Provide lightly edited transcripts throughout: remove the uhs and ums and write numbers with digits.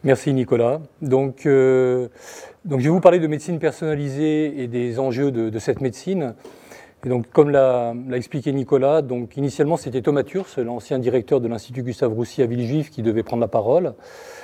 Merci Nicolas. Donc, je vais vous parler de médecine personnalisée et des enjeux de cette médecine. Et donc, comme l'a expliqué Nicolas, donc initialement c'était Thomas Thurs, l'ancien directeur de l'Institut Gustave Roussy à Villejuif, qui devait prendre la parole.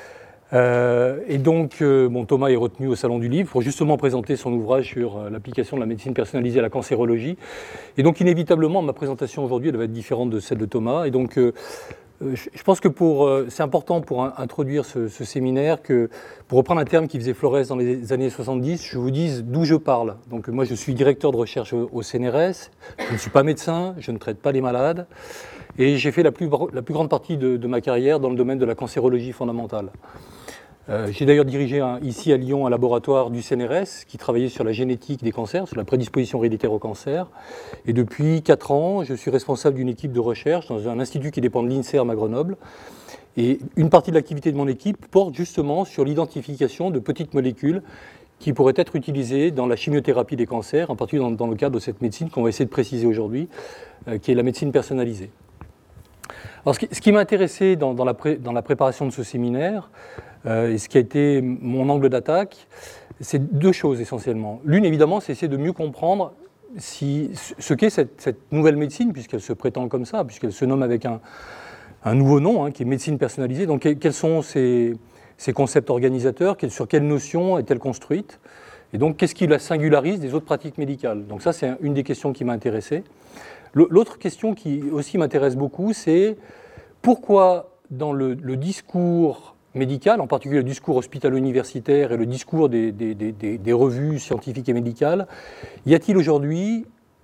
Thomas est retenu au Salon du Livre pour justement présenter son ouvrage sur l'application de la médecine personnalisée à la cancérologie. Et donc inévitablement, ma présentation aujourd'hui elle va être différente de celle de Thomas. Et donc je pense que c'est important pour introduire ce séminaire que, pour reprendre un terme qui faisait florès dans les années 70, je vous dise d'où je parle. Donc moi je suis directeur de recherche au CNRS, je ne suis pas médecin, je ne traite pas les malades, et j'ai fait la plus grande partie de ma carrière dans le domaine de la cancérologie fondamentale. J'ai d'ailleurs dirigé ici à Lyon un laboratoire du CNRS qui travaillait sur la génétique des cancers, sur la prédisposition héréditaire au cancer. Et depuis 4 ans, je suis responsable d'une équipe de recherche dans un institut qui dépend de l'INSERM à Grenoble. Et une partie de l'activité de mon équipe porte justement sur l'identification de petites molécules qui pourraient être utilisées dans la chimiothérapie des cancers, en particulier dans le cadre de cette médecine qu'on va essayer de préciser aujourd'hui, qui est la médecine personnalisée. Alors, ce qui m'a intéressé dans la préparation de ce séminaire, et ce qui a été mon angle d'attaque, c'est 2 choses essentiellement. L'une, évidemment, c'est essayer de mieux comprendre ce qu'est cette nouvelle médecine, puisqu'elle se prétend comme ça, puisqu'elle se nomme avec un nouveau nom, qui est médecine personnalisée. Donc, quels sont ces concepts organisateurs, sur quelles notions est-elle construite, et donc qu'est-ce qui la singularise des autres pratiques médicales. Donc ça, c'est une des questions qui m'a intéressé. L'autre question qui aussi m'intéresse beaucoup, c'est pourquoi dans le discours médical, en particulier le discours hospitalo-universitaire et le discours des revues scientifiques et médicales, y a-t-il aujourd'hui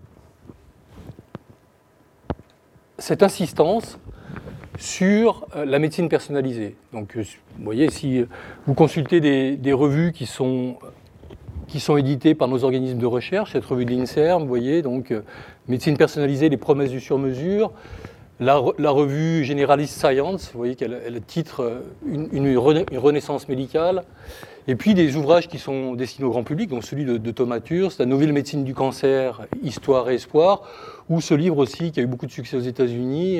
cette insistance sur la médecine personnalisée? Donc, vous voyez, si vous consultez des revues qui sont éditées par nos organismes de recherche, cette revue de l'INSERM, vous voyez, donc médecine personnalisée, les promesses du sur-mesure. La revue Generalist Science, vous voyez qu'elle titre une renaissance médicale, et puis des ouvrages qui sont destinés au grand public, donc celui de Thomas Thurs, La nouvelle médecine du cancer, Histoire et espoir, ou ce livre aussi qui a eu beaucoup de succès aux États-Unis,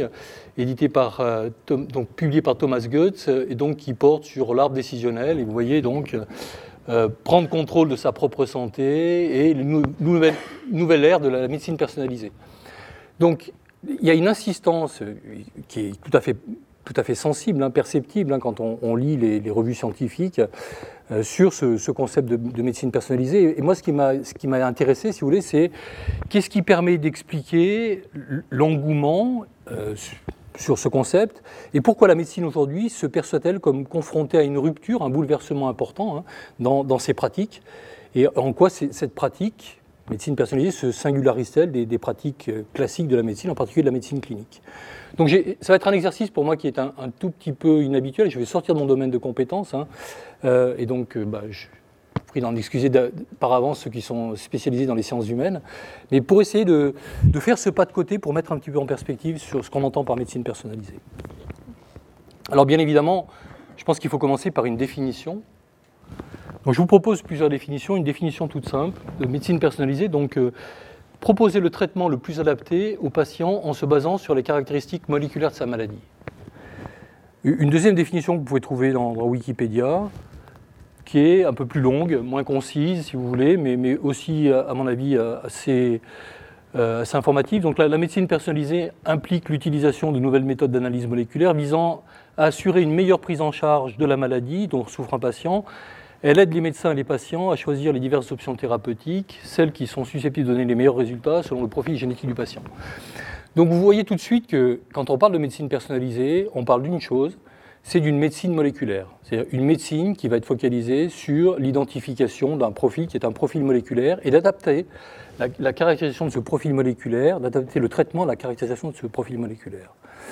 publié par Thomas Goetz, et donc qui porte sur l'arbre décisionnel, et vous voyez donc prendre contrôle de sa propre santé et une nouvelle ère de la médecine personnalisée. Donc, il y a une insistance qui est tout à fait sensible, perceptible, quand on lit les revues scientifiques sur ce concept de médecine personnalisée. Et moi, ce qui m'a intéressé, si vous voulez, c'est qu'est-ce qui permet d'expliquer l'engouement sur ce concept et pourquoi la médecine aujourd'hui se perçoit-elle comme confrontée à une rupture, un bouleversement important dans ses pratiques, et en quoi cette pratique médecine personnalisée se singularise-t-elle des pratiques classiques de la médecine, en particulier de la médecine clinique. Donc ça va être un exercice pour moi qui est un tout petit peu inhabituel. Je vais sortir de mon domaine de compétences. Et donc, je prie d'en excuser par avance ceux qui sont spécialisés dans les sciences humaines. Mais pour essayer de faire ce pas de côté, pour mettre un petit peu en perspective sur ce qu'on entend par médecine personnalisée. Alors bien évidemment, je pense qu'il faut commencer par une définition. Donc, je vous propose plusieurs définitions. Une définition toute simple de médecine personnalisée. Donc, proposer le traitement le plus adapté au patient en se basant sur les caractéristiques moléculaires de sa maladie. Une deuxième définition que vous pouvez trouver dans Wikipédia, qui est un peu plus longue, moins concise si vous voulez, mais aussi, à mon avis, assez informative. Donc, la médecine personnalisée implique l'utilisation de nouvelles méthodes d'analyse moléculaire visant à assurer une meilleure prise en charge de la maladie dont souffre un patient. Elle aide les médecins et les patients à choisir les diverses options thérapeutiques, celles qui sont susceptibles de donner les meilleurs résultats selon le profil génétique du patient. Donc vous voyez tout de suite que quand on parle de médecine personnalisée, on parle d'une chose, c'est d'une médecine moléculaire. C'est-à-dire une médecine qui va être focalisée sur l'identification d'un profil qui est un profil moléculaire et d'adapter la caractérisation de ce profil moléculaire, d'adapter le traitement à la caractérisation de ce profil moléculaire.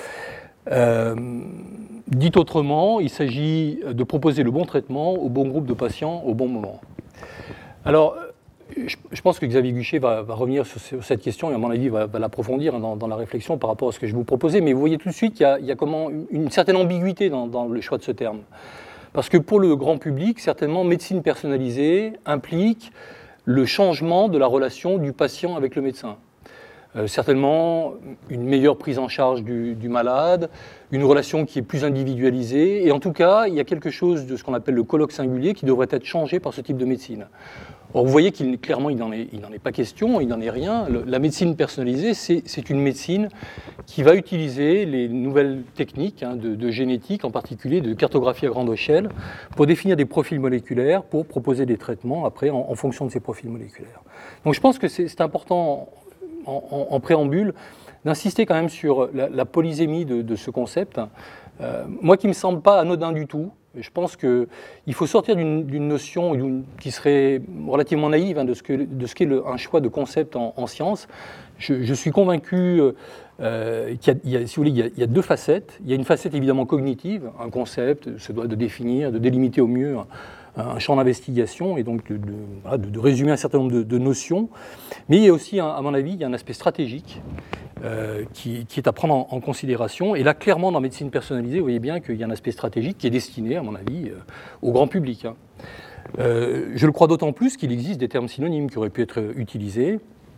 Dit autrement, il s'agit de proposer le bon traitement au bon groupe de patients au bon moment. Alors, je pense que Xavier Guichet va revenir sur cette question et à mon avis va l'approfondir dans la réflexion par rapport à ce que je vais vous proposer, mais vous voyez tout de suite qu'il y a comment une certaine ambiguïté dans le choix de ce terme. Parce que pour le grand public, certainement, médecine personnalisée implique le changement de la relation du patient avec le médecin. Certainement une meilleure prise en charge du malade, une relation qui est plus individualisée, et en tout cas, il y a quelque chose de ce qu'on appelle le colloque singulier qui devrait être changé par ce type de médecine. Or, vous voyez clairement, il n'en est pas question, il n'en est rien. La médecine personnalisée, c'est une médecine qui va utiliser les nouvelles techniques de génétique, en particulier de cartographie à grande échelle, pour définir des profils moléculaires, pour proposer des traitements après en fonction de ces profils moléculaires. Donc je pense que c'est important en préambule d'insister quand même sur la polysémie de ce concept, moi qui ne me semble pas anodin du tout. Je pense qu'il faut sortir d'une notion qui serait relativement naïve de ce qu'est un choix de concept en sciences. Je suis convaincu qu'il y a, si vous voulez, il y a deux facettes. Il y a une facette évidemment cognitive, un concept se doit de définir, de délimiter au mieux un champ d'investigation et donc de résumer un certain nombre de notions. Mais il y a aussi, à mon avis, il y a un aspect stratégique qui est à prendre en considération. Et là, clairement, dans la médecine personnalisée, vous voyez bien qu'il y a un aspect stratégique qui est destiné, à mon avis, au grand public. Je le crois d'autant plus qu'il existe des termes synonymes qui auraient pu être utilisés.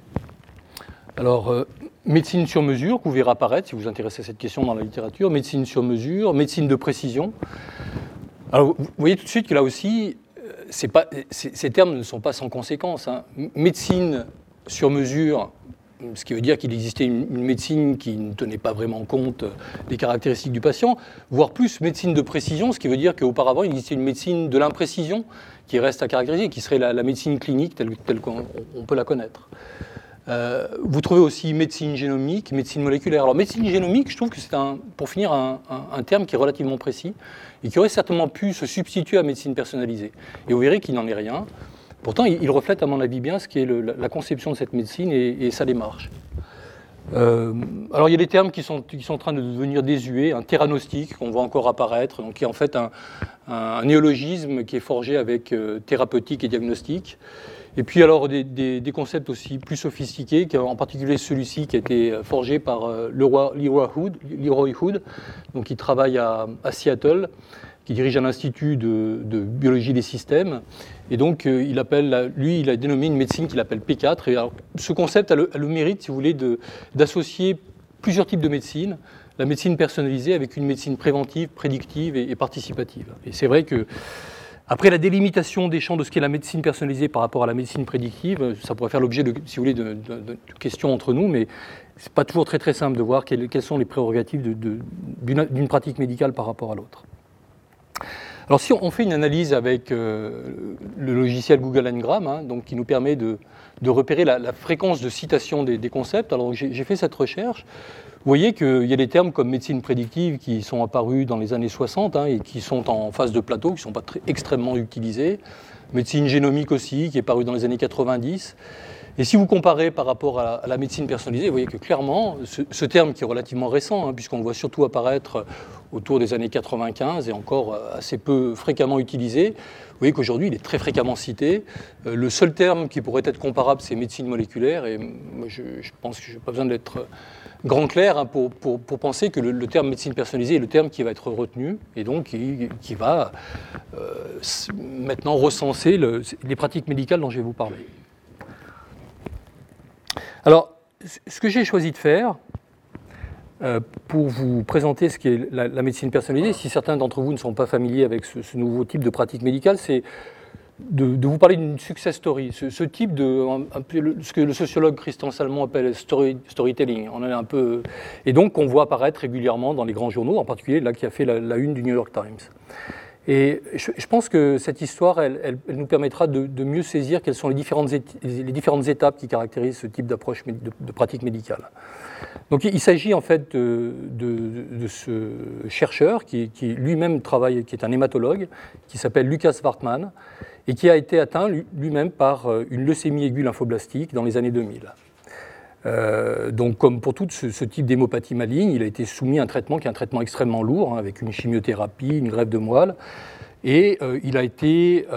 Alors, médecine sur mesure, que vous verrez apparaître, si vous vous intéressez à cette question dans la littérature, médecine sur mesure, médecine de précision. Alors, vous voyez tout de suite que là aussi, ces termes ne sont pas sans conséquence. Médecine sur mesure, ce qui veut dire qu'il existait une médecine qui ne tenait pas vraiment compte des caractéristiques du patient, voire plus médecine de précision, ce qui veut dire qu'auparavant, il existait une médecine de l'imprécision qui reste à caractériser, qui serait la médecine clinique telle qu'on peut la connaître. Vous trouvez aussi médecine génomique, médecine moléculaire. Alors médecine génomique, je trouve que c'est pour finir un terme qui est relativement précis et qui aurait certainement pu se substituer à médecine personnalisée. Et vous verrez qu'il n'en est rien. Pourtant, il reflète à mon avis bien ce qui est la conception de cette médecine et sa démarche. Alors il y a des termes qui sont en train de devenir désuets, un théranostique qu'on voit encore apparaître, donc qui est en fait un néologisme qui est forgé avec thérapeutique et diagnostic. Et puis alors des concepts aussi plus sophistiqués, en particulier celui-ci qui a été forgé par Leroy Hood, donc qui travaille à Seattle, qui dirige un institut de biologie des systèmes. Et donc il a dénommé une médecine qu'il appelle P4. Et alors, ce concept a le mérite, si vous voulez, d'associer plusieurs types de médecine, la médecine personnalisée avec une médecine préventive, prédictive et participative. Et c'est vrai que après la délimitation des champs de ce qu'est la médecine personnalisée par rapport à la médecine prédictive, ça pourrait faire l'objet, si vous voulez, de questions entre nous, mais c'est pas toujours très simple de voir quelles sont les prérogatives d'une pratique médicale par rapport à l'autre. Alors si on fait une analyse avec le logiciel Google Ngram, donc qui nous permet de repérer la fréquence de citation des concepts, alors j'ai fait cette recherche. Vous voyez qu'il y a des termes comme médecine prédictive qui sont apparus dans les années 60 et qui sont en phase de plateau, qui ne sont pas extrêmement utilisés. Médecine génomique aussi, qui est parue dans les années 90. Et si vous comparez par rapport à la médecine personnalisée, vous voyez que clairement, ce terme qui est relativement récent, puisqu'on le voit surtout apparaître autour des années 95 et encore assez peu fréquemment utilisé, vous voyez qu'aujourd'hui, il est très fréquemment cité. Le seul terme qui pourrait être comparable, c'est médecine moléculaire. Et moi, je pense que je n'ai pas besoin d'être grand clair pour penser que le terme médecine personnalisée est le terme qui va être retenu et donc qui va maintenant recenser les pratiques médicales dont je vais vous parler. Alors, ce que j'ai choisi de faire pour vous présenter ce qu'est la médecine personnalisée, si certains d'entre vous ne sont pas familiers avec ce nouveau type de pratique médicale, c'est de vous parler d'une success story. Ce type ce que le sociologue Christian Salmon appelle storytelling. On est un peu, et donc qu'on voit apparaître régulièrement dans les grands journaux, en particulier là qui a fait la une du New York Times. Et je pense que cette histoire, elle nous permettra de mieux saisir quelles sont les différentes étapes qui caractérisent ce type d'approche de pratique médicale. Donc il s'agit en fait de ce chercheur qui lui-même travaille, qui est un hématologue, qui s'appelle Lucas Wartman, et qui a été atteint lui-même par une leucémie aiguë lymphoblastique dans les années 2000. Donc comme pour tout ce type d'hémopathie maligne, il a été soumis à un traitement qui est un traitement extrêmement lourd, avec une chimiothérapie, une greffe de moelle, et il a été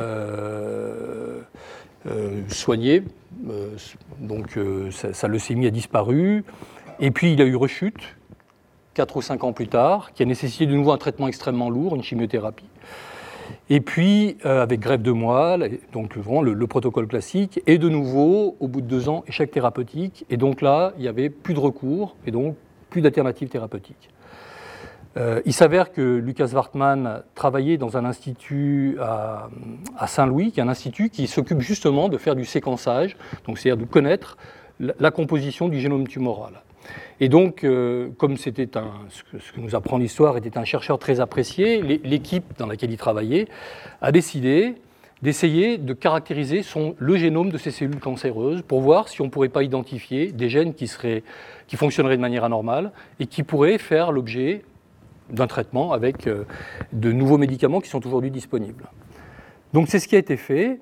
soigné, donc sa leucémie a disparu, et puis il a eu rechute 4 ou 5 ans plus tard, qui a nécessité de nouveau un traitement extrêmement lourd, une chimiothérapie. Et puis, avec greffe de moelle, donc vraiment le protocole classique, et de nouveau, au bout de 2 ans, échec thérapeutique. Et donc là, il n'y avait plus de recours, et donc plus d'alternatives thérapeutiques. Il s'avère que Lucas Wartmann travaillait dans un institut à Saint-Louis, qui est un institut qui s'occupe justement de faire du séquençage, donc c'est-à-dire de connaître la composition du génome tumoral. Et donc, comme c'était ce que nous apprend l'histoire était un chercheur très apprécié, l'équipe dans laquelle il travaillait a décidé d'essayer de caractériser le génome de ces cellules cancéreuses pour voir si on ne pourrait pas identifier des gènes qui fonctionneraient de manière anormale et qui pourraient faire l'objet d'un traitement avec de nouveaux médicaments qui sont aujourd'hui disponibles. Donc c'est ce qui a été fait.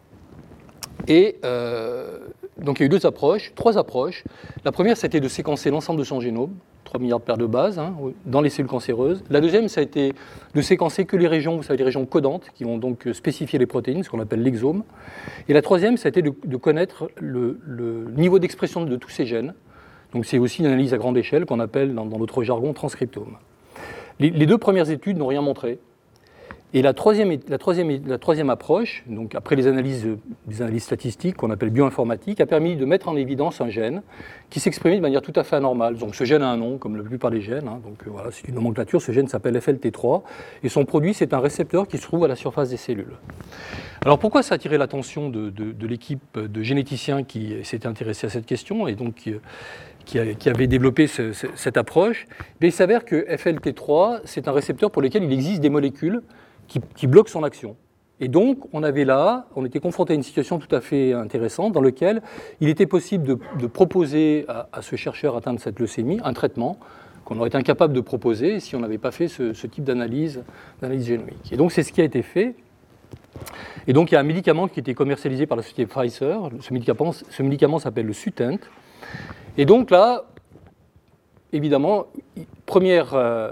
Et donc il y a eu 3 approches. La première, c'était de séquencer l'ensemble de son génome, 3 milliards de paires de bases, dans les cellules cancéreuses. La deuxième, ça a été de séquencer que les régions, vous savez, les régions codantes, qui vont donc spécifier les protéines, ce qu'on appelle l'exome. Et la troisième, ça a été de connaître le niveau d'expression de tous ces gènes. Donc c'est aussi une analyse à grande échelle qu'on appelle, dans notre jargon, transcriptome. Les 2 premières études n'ont rien montré. Et la troisième approche, donc après les analyses statistiques qu'on appelle bioinformatiques, a permis de mettre en évidence un gène qui s'exprimait de manière tout à fait anormale. Donc ce gène a un nom, comme la plupart des gènes. Donc voilà, c'est une nomenclature. Ce gène s'appelle FLT3. Et son produit, c'est un récepteur qui se trouve à la surface des cellules. Alors pourquoi ça a attiré l'attention de l'équipe de généticiens qui s'était intéressée à cette question et donc qui avait développé cette approche? Il s'avère que FLT3, c'est un récepteur pour lequel il existe des molécules qui bloquent son action. Et donc, on était confronté à une situation tout à fait intéressante dans laquelle il était possible de proposer à ce chercheur atteint de cette leucémie un traitement qu'on aurait été incapable de proposer si on n'avait pas fait ce type d'analyse génomique. Et donc, c'est ce qui a été fait. Et donc, il y a un médicament qui était commercialisé par la société Pfizer. Ce médicament s'appelle le Sutent. Et donc là, évidemment, premier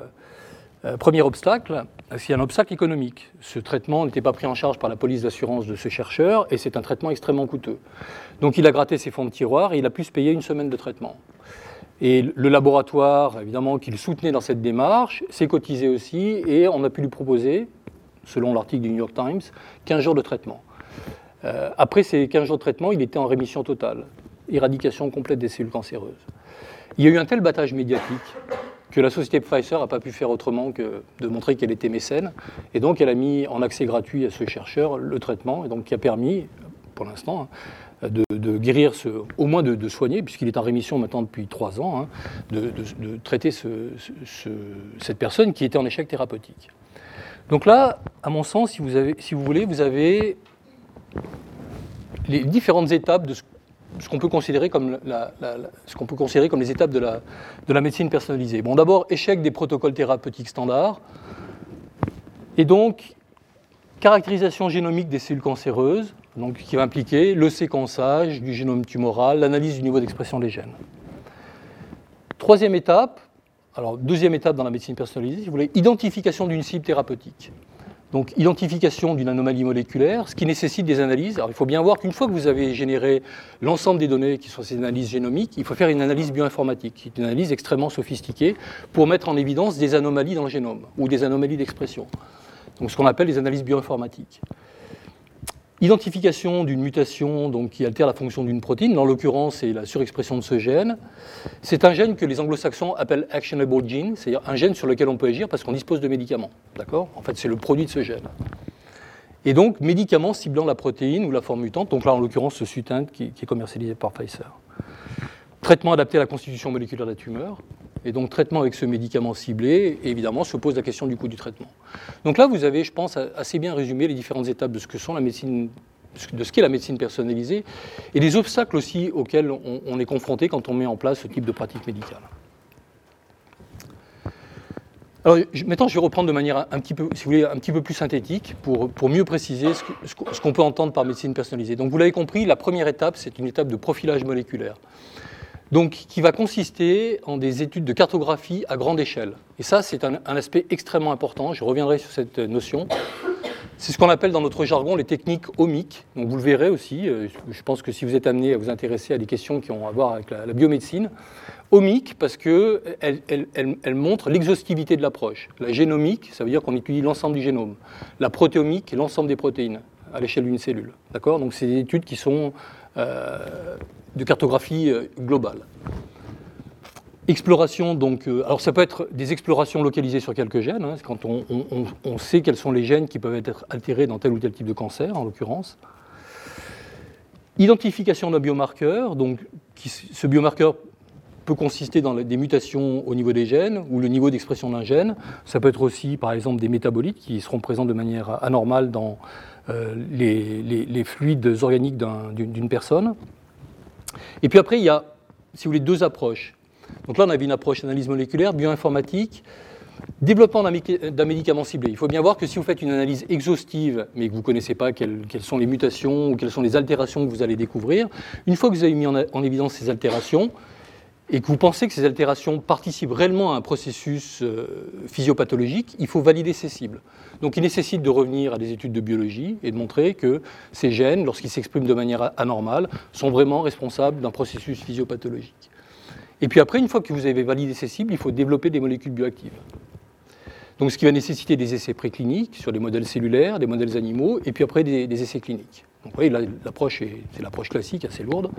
obstacle, c'est un obstacle économique. Ce traitement n'était pas pris en charge par la police d'assurance de ce chercheur et c'est un traitement extrêmement coûteux. Donc il a gratté ses fonds de tiroir et il a pu se payer 1 semaine de traitement. Et le laboratoire, évidemment, qu'il soutenait dans cette démarche, s'est cotisé aussi et on a pu lui proposer, selon l'article du New York Times, 15 jours de traitement. Après ces 15 jours de traitement, il était en rémission totale, éradication complète des cellules cancéreuses. Il y a eu un tel battage médiatique que la société Pfizer n'a pas pu faire autrement que de montrer qu'elle était mécène. Et donc, elle a mis en accès gratuit à ce chercheur le traitement, et donc qui a permis, pour l'instant, de guérir, au moins de soigner, puisqu'il est en rémission maintenant depuis 3 ans, de traiter cette personne qui était en échec thérapeutique. Donc là, à mon sens, si vous voulez, vous avez les différentes étapes de ce qu'on peut considérer comme les étapes de la médecine personnalisée. Bon, d'abord, échec des protocoles thérapeutiques standards, et donc caractérisation génomique des cellules cancéreuses, donc, qui va impliquer le séquençage du génome tumoral, l'analyse du niveau d'expression des gènes. Troisième étape, alors deuxième étape dans la médecine personnalisée, si vous voulez, identification d'une cible thérapeutique. Donc, identification d'une anomalie moléculaire, ce qui nécessite des analyses. Alors, il faut bien voir qu'une fois que vous avez généré l'ensemble des données qui sont ces analyses génomiques, il faut faire une analyse bioinformatique, qui est une analyse extrêmement sophistiquée pour mettre en évidence des anomalies dans le génome ou des anomalies d'expression. Donc, ce qu'on appelle les analyses bioinformatiques. Identification d'une mutation donc, qui altère la fonction d'une protéine, en l'occurrence, c'est la surexpression de ce gène. C'est un gène que les anglo-saxons appellent actionable gene, c'est-à-dire un gène sur lequel on peut agir parce qu'on dispose de médicaments. D'accord ? En fait, c'est le produit de ce gène. Et donc, médicaments ciblant la protéine ou la forme mutante, donc là, en l'occurrence, ce Sutent qui est commercialisé par Pfizer. Traitement adapté à la constitution moléculaire de la tumeur. Et donc, traitement avec ce médicament ciblé, et évidemment, se pose la question du coût du traitement. Donc là, vous avez, je pense, assez bien résumé les différentes étapes de ce qu'est la médecine personnalisée, et les obstacles aussi auxquels on est confronté quand on met en place ce type de pratique médicale. Alors, maintenant, je vais reprendre de manière un petit peu, si vous voulez, un petit peu plus synthétique pour mieux préciser ce qu'on peut entendre par médecine personnalisée. Donc, vous l'avez compris, la première étape, c'est une étape de profilage moléculaire. Donc, qui va consister en des études de cartographie à grande échelle. Et ça, c'est un aspect extrêmement important. Je reviendrai sur cette notion. C'est ce qu'on appelle dans notre jargon les techniques omiques. Donc vous le verrez aussi, je pense que si vous êtes amené à vous intéresser à des questions qui ont à voir avec la biomédecine, omique parce qu'elle montre l'exhaustivité de l'approche. La génomique, ça veut dire qu'on étudie l'ensemble du génome. La protéomique, l'ensemble des protéines à l'échelle d'une cellule. D'accord ? Donc c'est des études qui sont de cartographie globale. Exploration, donc, alors ça peut être des explorations localisées sur quelques gènes, hein, quand on sait quels sont les gènes qui peuvent être altérés dans tel ou tel type de cancer, en l'occurrence. Identification d'un biomarqueur, donc ce biomarqueur peut consister dans des mutations au niveau des gènes ou le niveau d'expression d'un gène. Ça peut être aussi, par exemple, des métabolites qui seront présents de manière anormale dans les fluides organiques d'une personne. Et puis après, il y a, si vous voulez, deux approches. Donc là, on avait une approche analyse moléculaire, bioinformatique, développement d'un médicament ciblé. Il faut bien voir que si vous faites une analyse exhaustive, mais que vous ne connaissez pas quelles sont les mutations ou quelles sont les altérations que vous allez découvrir, une fois que vous avez mis en évidence ces altérations, et que vous pensez que ces altérations participent réellement à un processus physiopathologique, il faut valider ces cibles. Donc il nécessite de revenir à des études de biologie et de montrer que ces gènes, lorsqu'ils s'expriment de manière anormale, sont vraiment responsables d'un processus physiopathologique. Et puis après, une fois que vous avez validé ces cibles, il faut développer des molécules bioactives. Donc ce qui va nécessiter des essais précliniques sur des modèles cellulaires, des modèles animaux, et puis après des essais cliniques. Donc vous voyez, là, c'est l'approche classique, assez lourde.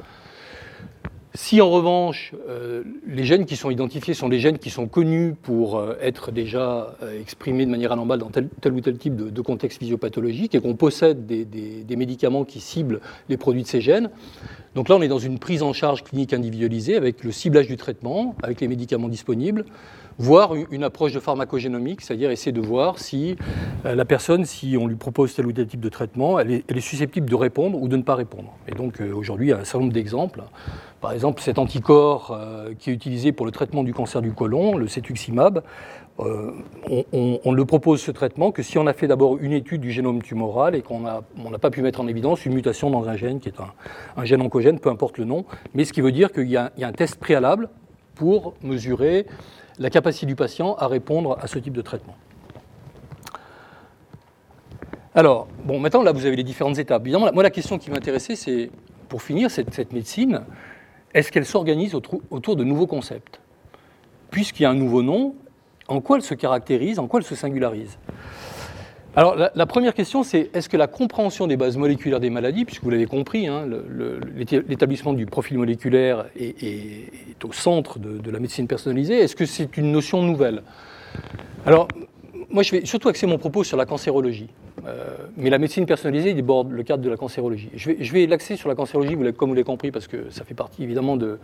Si en revanche, les gènes qui sont identifiés sont des gènes qui sont connus pour être déjà exprimés de manière anormale dans tel ou tel type de contexte physiopathologique et qu'on possède des médicaments qui ciblent les produits de ces gènes, donc là on est dans une prise en charge clinique individualisée avec le ciblage du traitement, avec les médicaments disponibles, voire une approche de pharmacogénomique, c'est-à-dire essayer de voir si la personne, si on lui propose tel ou tel type de traitement, elle est susceptible de répondre ou de ne pas répondre. Et donc aujourd'hui, il y a un certain nombre d'exemples. Par exemple, cet anticorps qui est utilisé pour le traitement du cancer du côlon, le cetuximab, on le propose ce traitement que si on a fait d'abord une étude du génome tumoral et qu'on n'a pas pu mettre en évidence une mutation dans un gène qui est un gène oncogène, peu importe le nom, mais ce qui veut dire qu'il y a un test préalable pour mesurer la capacité du patient à répondre à ce type de traitement. Alors, bon, maintenant, là, vous avez les différentes étapes. Évidemment, moi, la question qui m'intéressait, c'est, pour finir, cette médecine, est-ce qu'elle s'organise autour de nouveaux concepts ? Puisqu'il y a un nouveau nom, en quoi elle se caractérise, en quoi elle se singularise ? Alors, la première question, c'est est-ce que la compréhension des bases moléculaires des maladies, puisque vous l'avez compris, hein, l'établissement du profil moléculaire est au centre de la médecine personnalisée, est-ce que c'est une notion nouvelle ? Alors, moi, je vais surtout axer mon propos sur la cancérologie, mais la médecine personnalisée déborde le cadre de la cancérologie. Je vais l'axer sur la cancérologie, comme vous l'avez compris, parce que ça fait partie évidemment de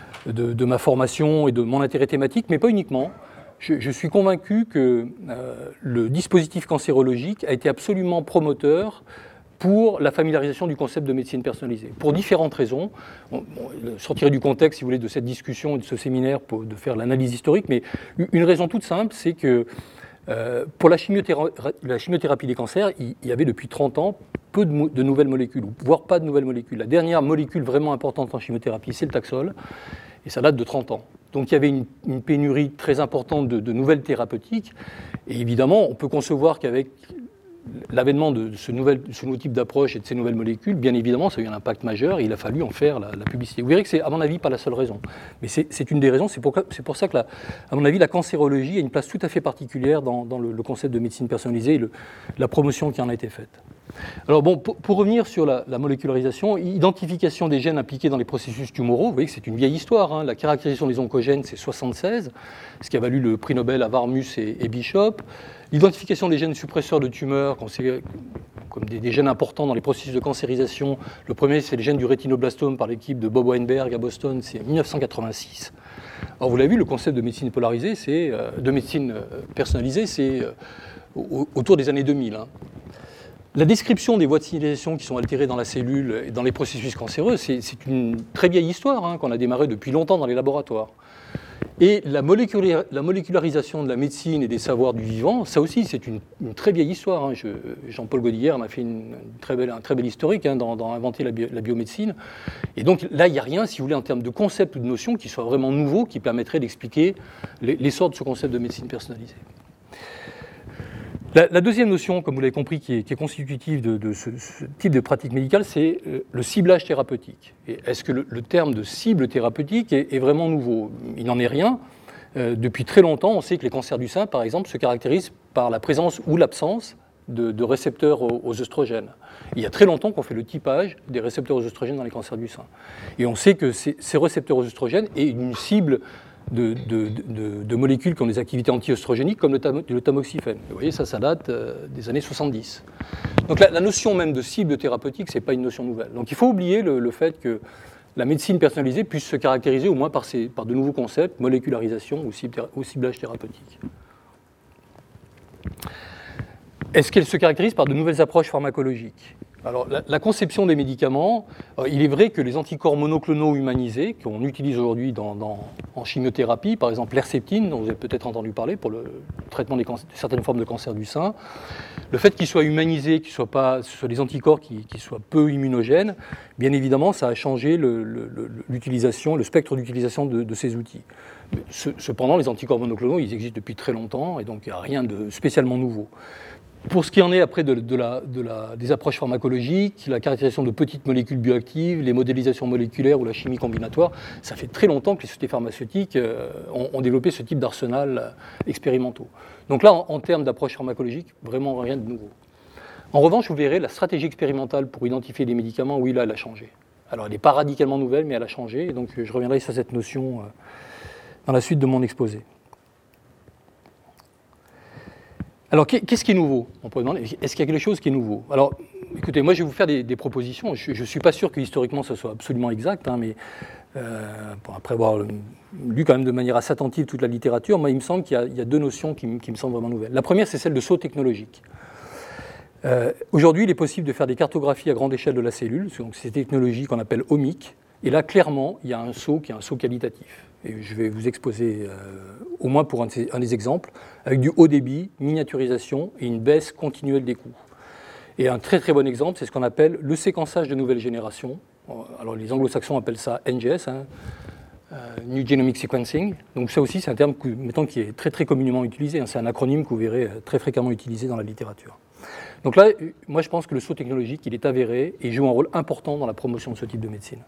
ma formation et de mon intérêt thématique, mais pas uniquement. Je suis convaincu que le dispositif cancérologique a été absolument promoteur pour la familiarisation du concept de médecine personnalisée, pour différentes raisons. Sortir du contexte, si vous voulez, de cette discussion et de ce séminaire de faire l'analyse historique, mais une raison toute simple, c'est que pour la chimiothérapie des cancers, il y avait depuis 30 ans peu de nouvelles molécules, voire pas de nouvelles molécules. La dernière molécule vraiment importante en chimiothérapie, c'est le Taxol, et ça date de 30 ans. Donc il y avait une pénurie très importante de nouvelles thérapeutiques, et évidemment, on peut concevoir qu'avec l'avènement de ce nouveau type d'approche et de ces nouvelles molécules, bien évidemment, ça a eu un impact majeur et il a fallu en faire la publicité. Vous verrez que c'est, à mon avis, pas la seule raison. Mais c'est une des raisons, c'est pour ça que, à mon avis, la cancérologie a une place tout à fait particulière dans le concept de médecine personnalisée et la promotion qui en a été faite. Alors bon, pour revenir sur la molécularisation, identification des gènes impliqués dans les processus tumoraux, vous voyez que c'est une vieille histoire, hein. La caractérisation des oncogènes, c'est 1976, ce qui a valu le prix Nobel à Warmus et Bishop. L'identification des gènes suppresseurs de tumeurs, comme des gènes importants dans les processus de cancérisation. Le premier, c'est les gènes du rétinoblastome par l'équipe de Bob Weinberg à Boston, c'est 1986. Alors vous l'avez vu, le concept de médecine polarisée, de médecine personnalisée, c'est autour des années 2000. Hein. La description des voies de signalisation qui sont altérées dans la cellule et dans les processus cancéreux, c'est une très vieille histoire hein, qu'on a démarrée depuis longtemps dans les laboratoires. Et la molécularisation de la médecine et des savoirs du vivant, ça aussi, c'est une très vieille histoire. Hein. Jean-Paul Godillère m'a fait un très bel historique hein, dans inventer la biomédecine. Et donc là, il n'y a rien, si vous voulez, en termes de concept ou de notion qui soit vraiment nouveau, qui permettrait d'expliquer l'essor de ce concept de médecine personnalisée. La deuxième notion, comme vous l'avez compris, qui est constitutive de ce type de pratique médicale, c'est le ciblage thérapeutique. Et est-ce que le terme de cible thérapeutique est vraiment nouveau? Il n'en est rien. Depuis très longtemps, on sait que les cancers du sein, par exemple, se caractérisent par la présence ou l'absence de récepteurs aux œstrogènes. Il y a très longtemps qu'on fait le typage des récepteurs aux œstrogènes dans les cancers du sein. Et on sait que ces récepteurs aux œstrogènes est une cible de molécules qui ont des activités anti-œstrogéniques comme le tamoxifène. Vous voyez, ça date des années 70. Donc la notion même de cible thérapeutique, ce n'est pas une notion nouvelle. Donc il faut oublier le fait que la médecine personnalisée puisse se caractériser au moins par de nouveaux concepts, molécularisation ou ciblage thérapeutique. Est-ce qu'elle se caractérise par de nouvelles approches pharmacologiques? Alors, la conception des médicaments, il est vrai que les anticorps monoclonaux humanisés, qu'on utilise aujourd'hui en chimiothérapie, par exemple l'herceptine, dont vous avez peut-être entendu parler pour le traitement de certaines formes de cancer du sein, le fait qu'ils soient humanisés, que ce soit des anticorps qui soient peu immunogènes, bien évidemment, ça a changé l'utilisation, le spectre d'utilisation de ces outils. Cependant, les anticorps monoclonaux, ils existent depuis très longtemps, et donc il n'y a rien de spécialement nouveau. Pour ce qui en est après des approches pharmacologiques, la caractérisation de petites molécules bioactives, les modélisations moléculaires ou la chimie combinatoire, ça fait très longtemps que les sociétés pharmaceutiques ont développé ce type d'arsenal expérimentaux. Donc là, en termes d'approche pharmacologique, vraiment rien de nouveau. En revanche, vous verrez, la stratégie expérimentale pour identifier des médicaments, oui, là, elle a changé. Alors, elle n'est pas radicalement nouvelle, mais elle a changé, et donc je reviendrai sur cette notion dans la suite de mon exposé. Alors, qu'est-ce qui est nouveau? On pourrait demander, est-ce qu'il y a quelque chose qui est nouveau? Alors, écoutez, moi, je vais vous faire des propositions. Je ne suis pas sûr que historiquement, ce soit absolument exact, hein, mais après avoir lu quand même de manière assez attentive toute la littérature, moi, il me semble qu'il y a deux notions qui me semblent vraiment nouvelles. La première, c'est celle de saut technologique. Aujourd'hui, il est possible de faire des cartographies à grande échelle de la cellule, donc ces technologies qu'on appelle omiques, et là, clairement, il y a un saut qui est un saut qualitatif. Et je vais vous exposer au moins pour un des exemples, avec du haut débit, miniaturisation et une baisse continuelle des coûts. Et un très très bon exemple, c'est ce qu'on appelle le séquençage de nouvelle génération. Alors les anglo-saxons appellent ça NGS, New Genomic Sequencing. Donc ça aussi, c'est un terme qui est très très communément utilisé. C'est un acronyme que vous verrez très fréquemment utilisé dans la littérature. Donc là, moi je pense que le saut technologique, il est avéré et joue un rôle important dans la promotion de ce type de médecine.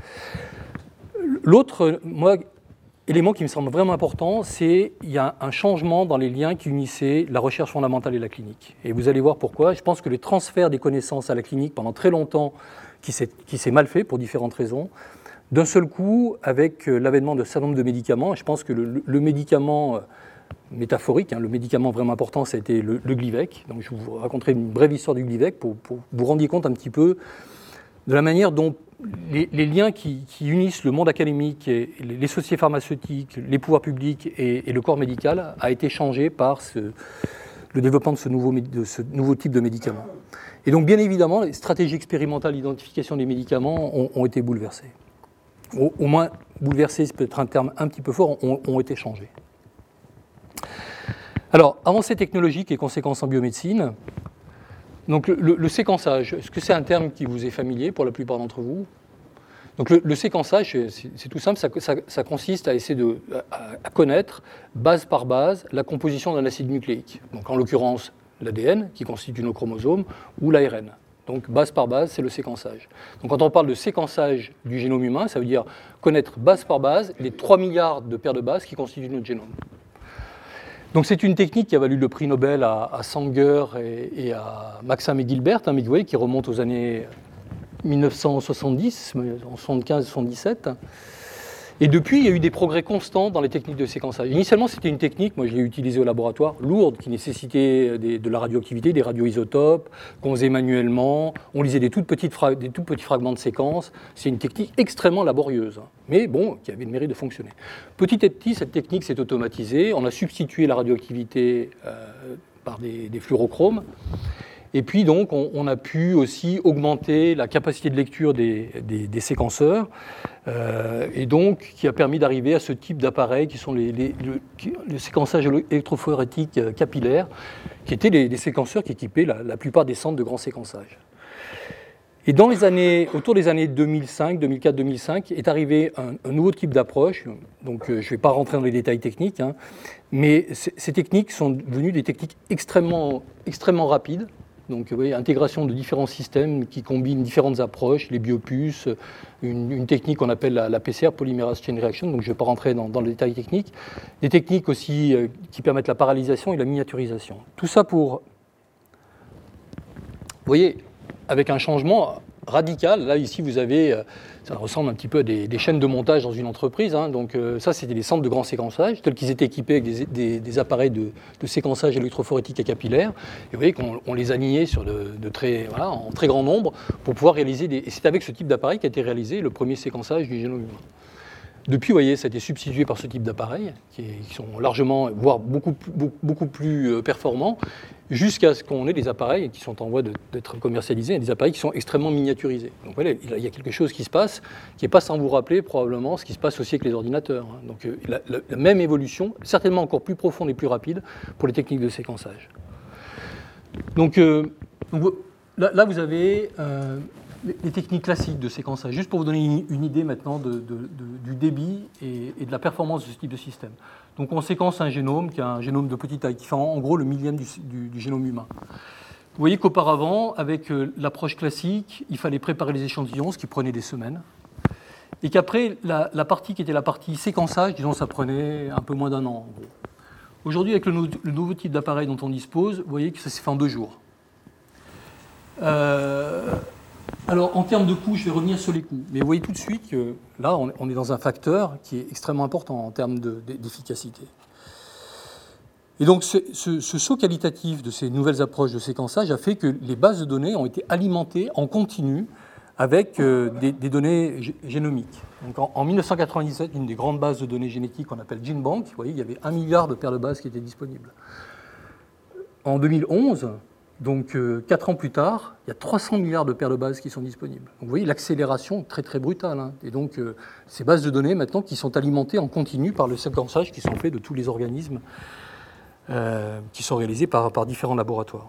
L'autre, élément qui me semble vraiment important, c'est qu'il y a un changement dans les liens qui unissaient la recherche fondamentale et la clinique. Et vous allez voir pourquoi. Je pense que le transfert des connaissances à la clinique pendant très longtemps, qui s'est mal fait pour différentes raisons, d'un seul coup, avec l'avènement d'un certain nombre de médicaments, je pense que le médicament métaphorique, le médicament vraiment important, ça a été le Glivec. Donc je vous raconterai une brève histoire du Glivec pour vous rendre compte un petit peu de la manière dont les liens qui unissent le monde académique, et les sociétés pharmaceutiques, les pouvoirs publics et le corps médical a été changé par le développement de ce nouveau type de médicaments. Et donc, bien évidemment, les stratégies expérimentales d'identification des médicaments ont été bouleversées. Au moins, bouleversées, c'est peut-être un terme un petit peu fort, ont été changées. Alors, avancées technologiques et conséquences en biomédecine. Donc le séquençage, est-ce que c'est un terme qui vous est familier pour la plupart d'entre vous? Donc le séquençage, c'est tout simple, ça consiste à essayer à connaître, base par base, la composition d'un acide nucléique. Donc en l'occurrence, l'ADN, qui constitue nos chromosomes, ou l'ARN. Donc base par base, c'est le séquençage. Donc quand on parle de séquençage du génome humain, ça veut dire connaître base par base les 3 milliards de paires de bases qui constituent notre génome. Donc c'est une technique qui a valu le prix Nobel à Sanger et à Maxam et Gilbert, mais vous voyez, qui remonte aux années 1970, en 75-77. Et depuis, il y a eu des progrès constants dans les techniques de séquençage. Initialement, c'était une technique, moi je l'ai utilisée au laboratoire, lourde, qui nécessitait de la radioactivité, des radioisotopes, qu'on faisait manuellement, on lisait des tout petits fragments de séquences. C'est une technique extrêmement laborieuse, mais bon, qui avait le mérite de fonctionner. Petit à petit, cette technique s'est automatisée, on a substitué la radioactivité par des fluorochromes. Et puis donc, on a pu aussi augmenter la capacité de lecture des séquenceurs, et donc qui a permis d'arriver à ce type d'appareils qui sont le séquençage électrophorétique capillaire, qui étaient des séquenceurs qui équipaient la plupart des centres de grand séquençage. Et autour des années 2005, 2004, 2005, est arrivé un nouveau type d'approche. Donc, je ne vais pas rentrer dans les détails techniques, hein, mais ces techniques sont devenues des techniques extrêmement rapides. Donc, vous voyez, intégration de différents systèmes qui combinent différentes approches, les biopuces, une technique qu'on appelle la PCR, Polymerase Chain Reaction, donc je ne vais pas rentrer dans les détails techniques. Des techniques aussi qui permettent la paralysation et la miniaturisation. Tout ça pour, vous voyez, avec un changement radical. Là, ici, vous avez, ça ressemble un petit peu à des chaînes de montage dans une entreprise. Hein. Donc, ça, c'était les centres de grand séquençage, tels qu'ils étaient équipés avec des appareils de séquençage électrophorétique à capillaire. Et vous voyez qu'on les alignait sur en très grand nombre pour pouvoir réaliser Et c'est avec ce type d'appareil qu'a été réalisé le premier séquençage du génome humain. Depuis, vous voyez, ça a été substitué par ce type d'appareils qui sont largement, voire beaucoup plus performants, jusqu'à ce qu'on ait des appareils qui sont en voie d'être commercialisés, et des appareils qui sont extrêmement miniaturisés. Donc voilà, il y a quelque chose qui se passe, qui n'est pas sans vous rappeler probablement ce qui se passe aussi avec les ordinateurs. Donc la même évolution, certainement encore plus profonde et plus rapide pour les techniques de séquençage. Donc là, vous avez les techniques classiques de séquençage, juste pour vous donner une idée maintenant du débit et de la performance de ce type de système. Donc on séquence un génome qui est un génome de petite taille, qui fait en gros le millième du génome humain. Vous voyez qu'auparavant, avec l'approche classique, il fallait préparer les échantillons, ce qui prenait des semaines, et qu'après, la partie qui était la partie séquençage, disons, ça prenait un peu moins d'un an, en gros. Aujourd'hui, avec le nouveau type d'appareil dont on dispose, vous voyez que ça s'est fait en 2 jours. Alors, en termes de coûts, je vais revenir sur les coûts. Mais vous voyez tout de suite que là, on est dans un facteur qui est extrêmement important en termes d'efficacité. Et donc, ce saut qualitatif de ces nouvelles approches de séquençage a fait que les bases de données ont été alimentées en continu avec des données génomiques. Donc, en 1997, une des grandes bases de données génétiques qu'on appelle GenBank, vous voyez, il y avait 1 milliard de paires de bases qui étaient disponibles. En 2011, donc 4 ans plus tard, il y a 300 milliards de paires de bases qui sont disponibles. Donc, vous voyez l'accélération très très brutale. Hein. Et donc ces bases de données maintenant qui sont alimentées en continu par le séquençage qui sont faits de tous les organismes qui sont réalisés par différents laboratoires.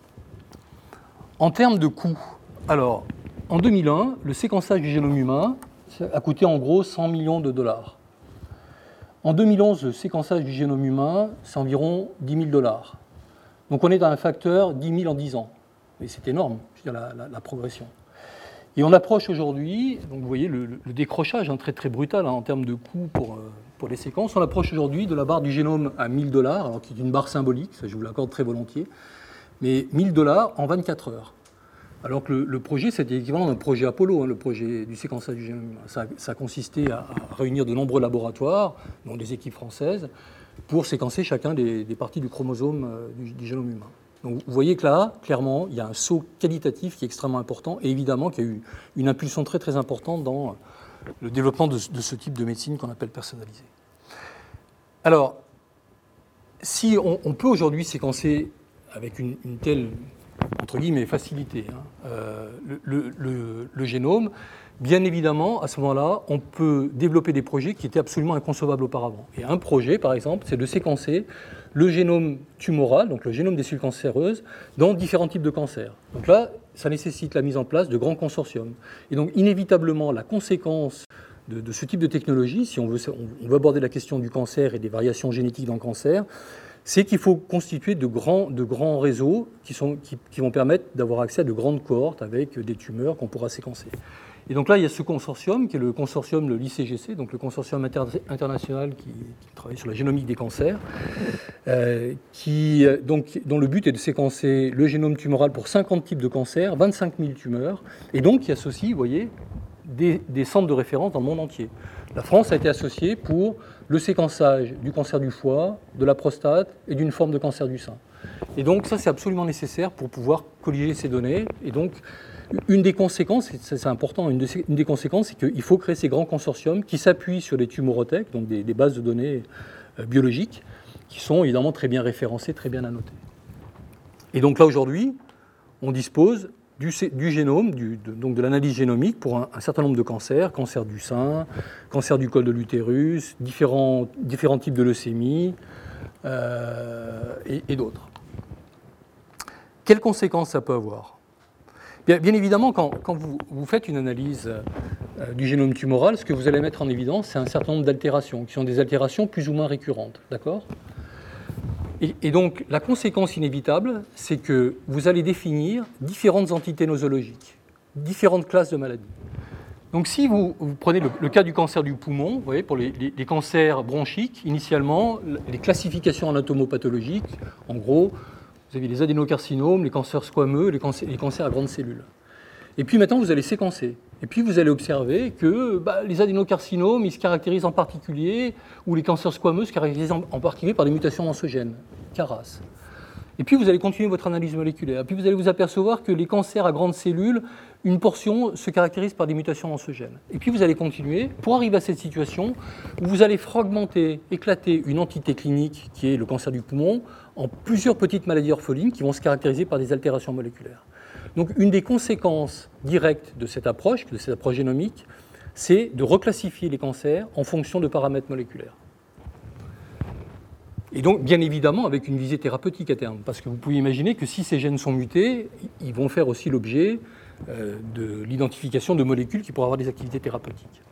En termes de coûts, alors en 2001, le séquençage du génome humain a coûté en gros 100 millions de dollars. En 2011, le séquençage du génome humain, c'est environ 10 000 dollars. Donc on est dans un facteur 10 000 en 10 ans. Et c'est énorme, je veux dire, la progression. Et on approche aujourd'hui, donc vous voyez le décrochage très très brutal en termes de coûts pour les séquences. On approche aujourd'hui de la barre du génome à 1 000 dollars, alors qui est une barre symbolique, ça je vous l'accorde très volontiers, mais 1 000 dollars en 24 heures. Alors que le projet, c'était l'équivalent d'un projet Apollo, le projet du séquençage du génome humain. Ça consistait à réunir de nombreux laboratoires, dont des équipes françaises, pour séquencer chacun des parties du chromosome du génome humain. Donc vous voyez que là, clairement, il y a un saut qualitatif qui est extrêmement important et évidemment qu'il y a eu une impulsion très très importante dans le développement de ce type de médecine qu'on appelle personnalisée. Alors, si on peut aujourd'hui séquencer avec une telle, entre guillemets, facilité le génome, bien évidemment, à ce moment-là, on peut développer des projets qui étaient absolument inconcevables auparavant. Et un projet, par exemple, c'est de séquencer le génome tumoral, donc le génome des cellules cancéreuses, dans différents types de cancers. Donc là, ça nécessite la mise en place de grands consortiums. Et donc, inévitablement, la conséquence de ce type de technologie, si on veut aborder la question du cancer et des variations génétiques dans le cancer, c'est qu'il faut constituer de grands réseaux qui vont permettre d'avoir accès à de grandes cohortes avec des tumeurs qu'on pourra séquencer. Et donc là, il y a ce consortium, qui est le consortium, le l'ICGC, donc le consortium international qui travaille sur la génomique des cancers, dont le but est de séquencer le génome tumoral pour 50 types de cancers, 25 000 tumeurs, et donc qui associe, vous voyez, des centres de référence dans le monde entier. La France a été associée pour le séquençage du cancer du foie, de la prostate et d'une forme de cancer du sein. Et donc ça, c'est absolument nécessaire pour pouvoir colliger ces données. Et donc, une des conséquences, c'est important, une des conséquences, c'est qu'il faut créer ces grands consortiums qui s'appuient sur des tumorothèques, donc des bases de données biologiques, qui sont évidemment très bien référencées, très bien annotées. Et donc là, aujourd'hui, on dispose du génome, donc de l'analyse génomique pour un certain nombre de cancers, cancer du sein, cancer du col de l'utérus, différents types de leucémie et d'autres. Quelles conséquences ça peut avoir ? Bien évidemment, quand vous faites une analyse du génome tumoral, ce que vous allez mettre en évidence, c'est un certain nombre d'altérations, qui sont des altérations plus ou moins récurrentes. D'accord ? Et donc, la conséquence inévitable, c'est que vous allez définir différentes entités nosologiques, différentes classes de maladies. Donc, si vous prenez le cas du cancer du poumon, vous voyez, pour les cancers bronchiques, initialement, les classifications anatomopathologiques, en gros, vous avez les adénocarcinomes, les cancers squameux, les cancers à grandes cellules. Et puis maintenant, vous allez séquencer. Et puis vous allez observer que les adénocarcinomes, ils se caractérisent en particulier, ou les cancers squameux se caractérisent en particulier par des mutations dans ce gène, CARAS. Et puis vous allez continuer votre analyse moléculaire. Et puis vous allez vous apercevoir que les cancers à grandes cellules, une portion se caractérise par des mutations dans ce gène. Et puis vous allez continuer pour arriver à cette situation où vous allez fragmenter, éclater une entité clinique qui est le cancer du poumon en plusieurs petites maladies orphelines qui vont se caractériser par des altérations moléculaires. Donc une des conséquences directes de cette approche génomique, c'est de reclassifier les cancers en fonction de paramètres moléculaires. Et donc, bien évidemment, avec une visée thérapeutique à terme, parce que vous pouvez imaginer que si ces gènes sont mutés, ils vont faire aussi l'objet de l'identification de molécules qui pourraient avoir des activités thérapeutiques.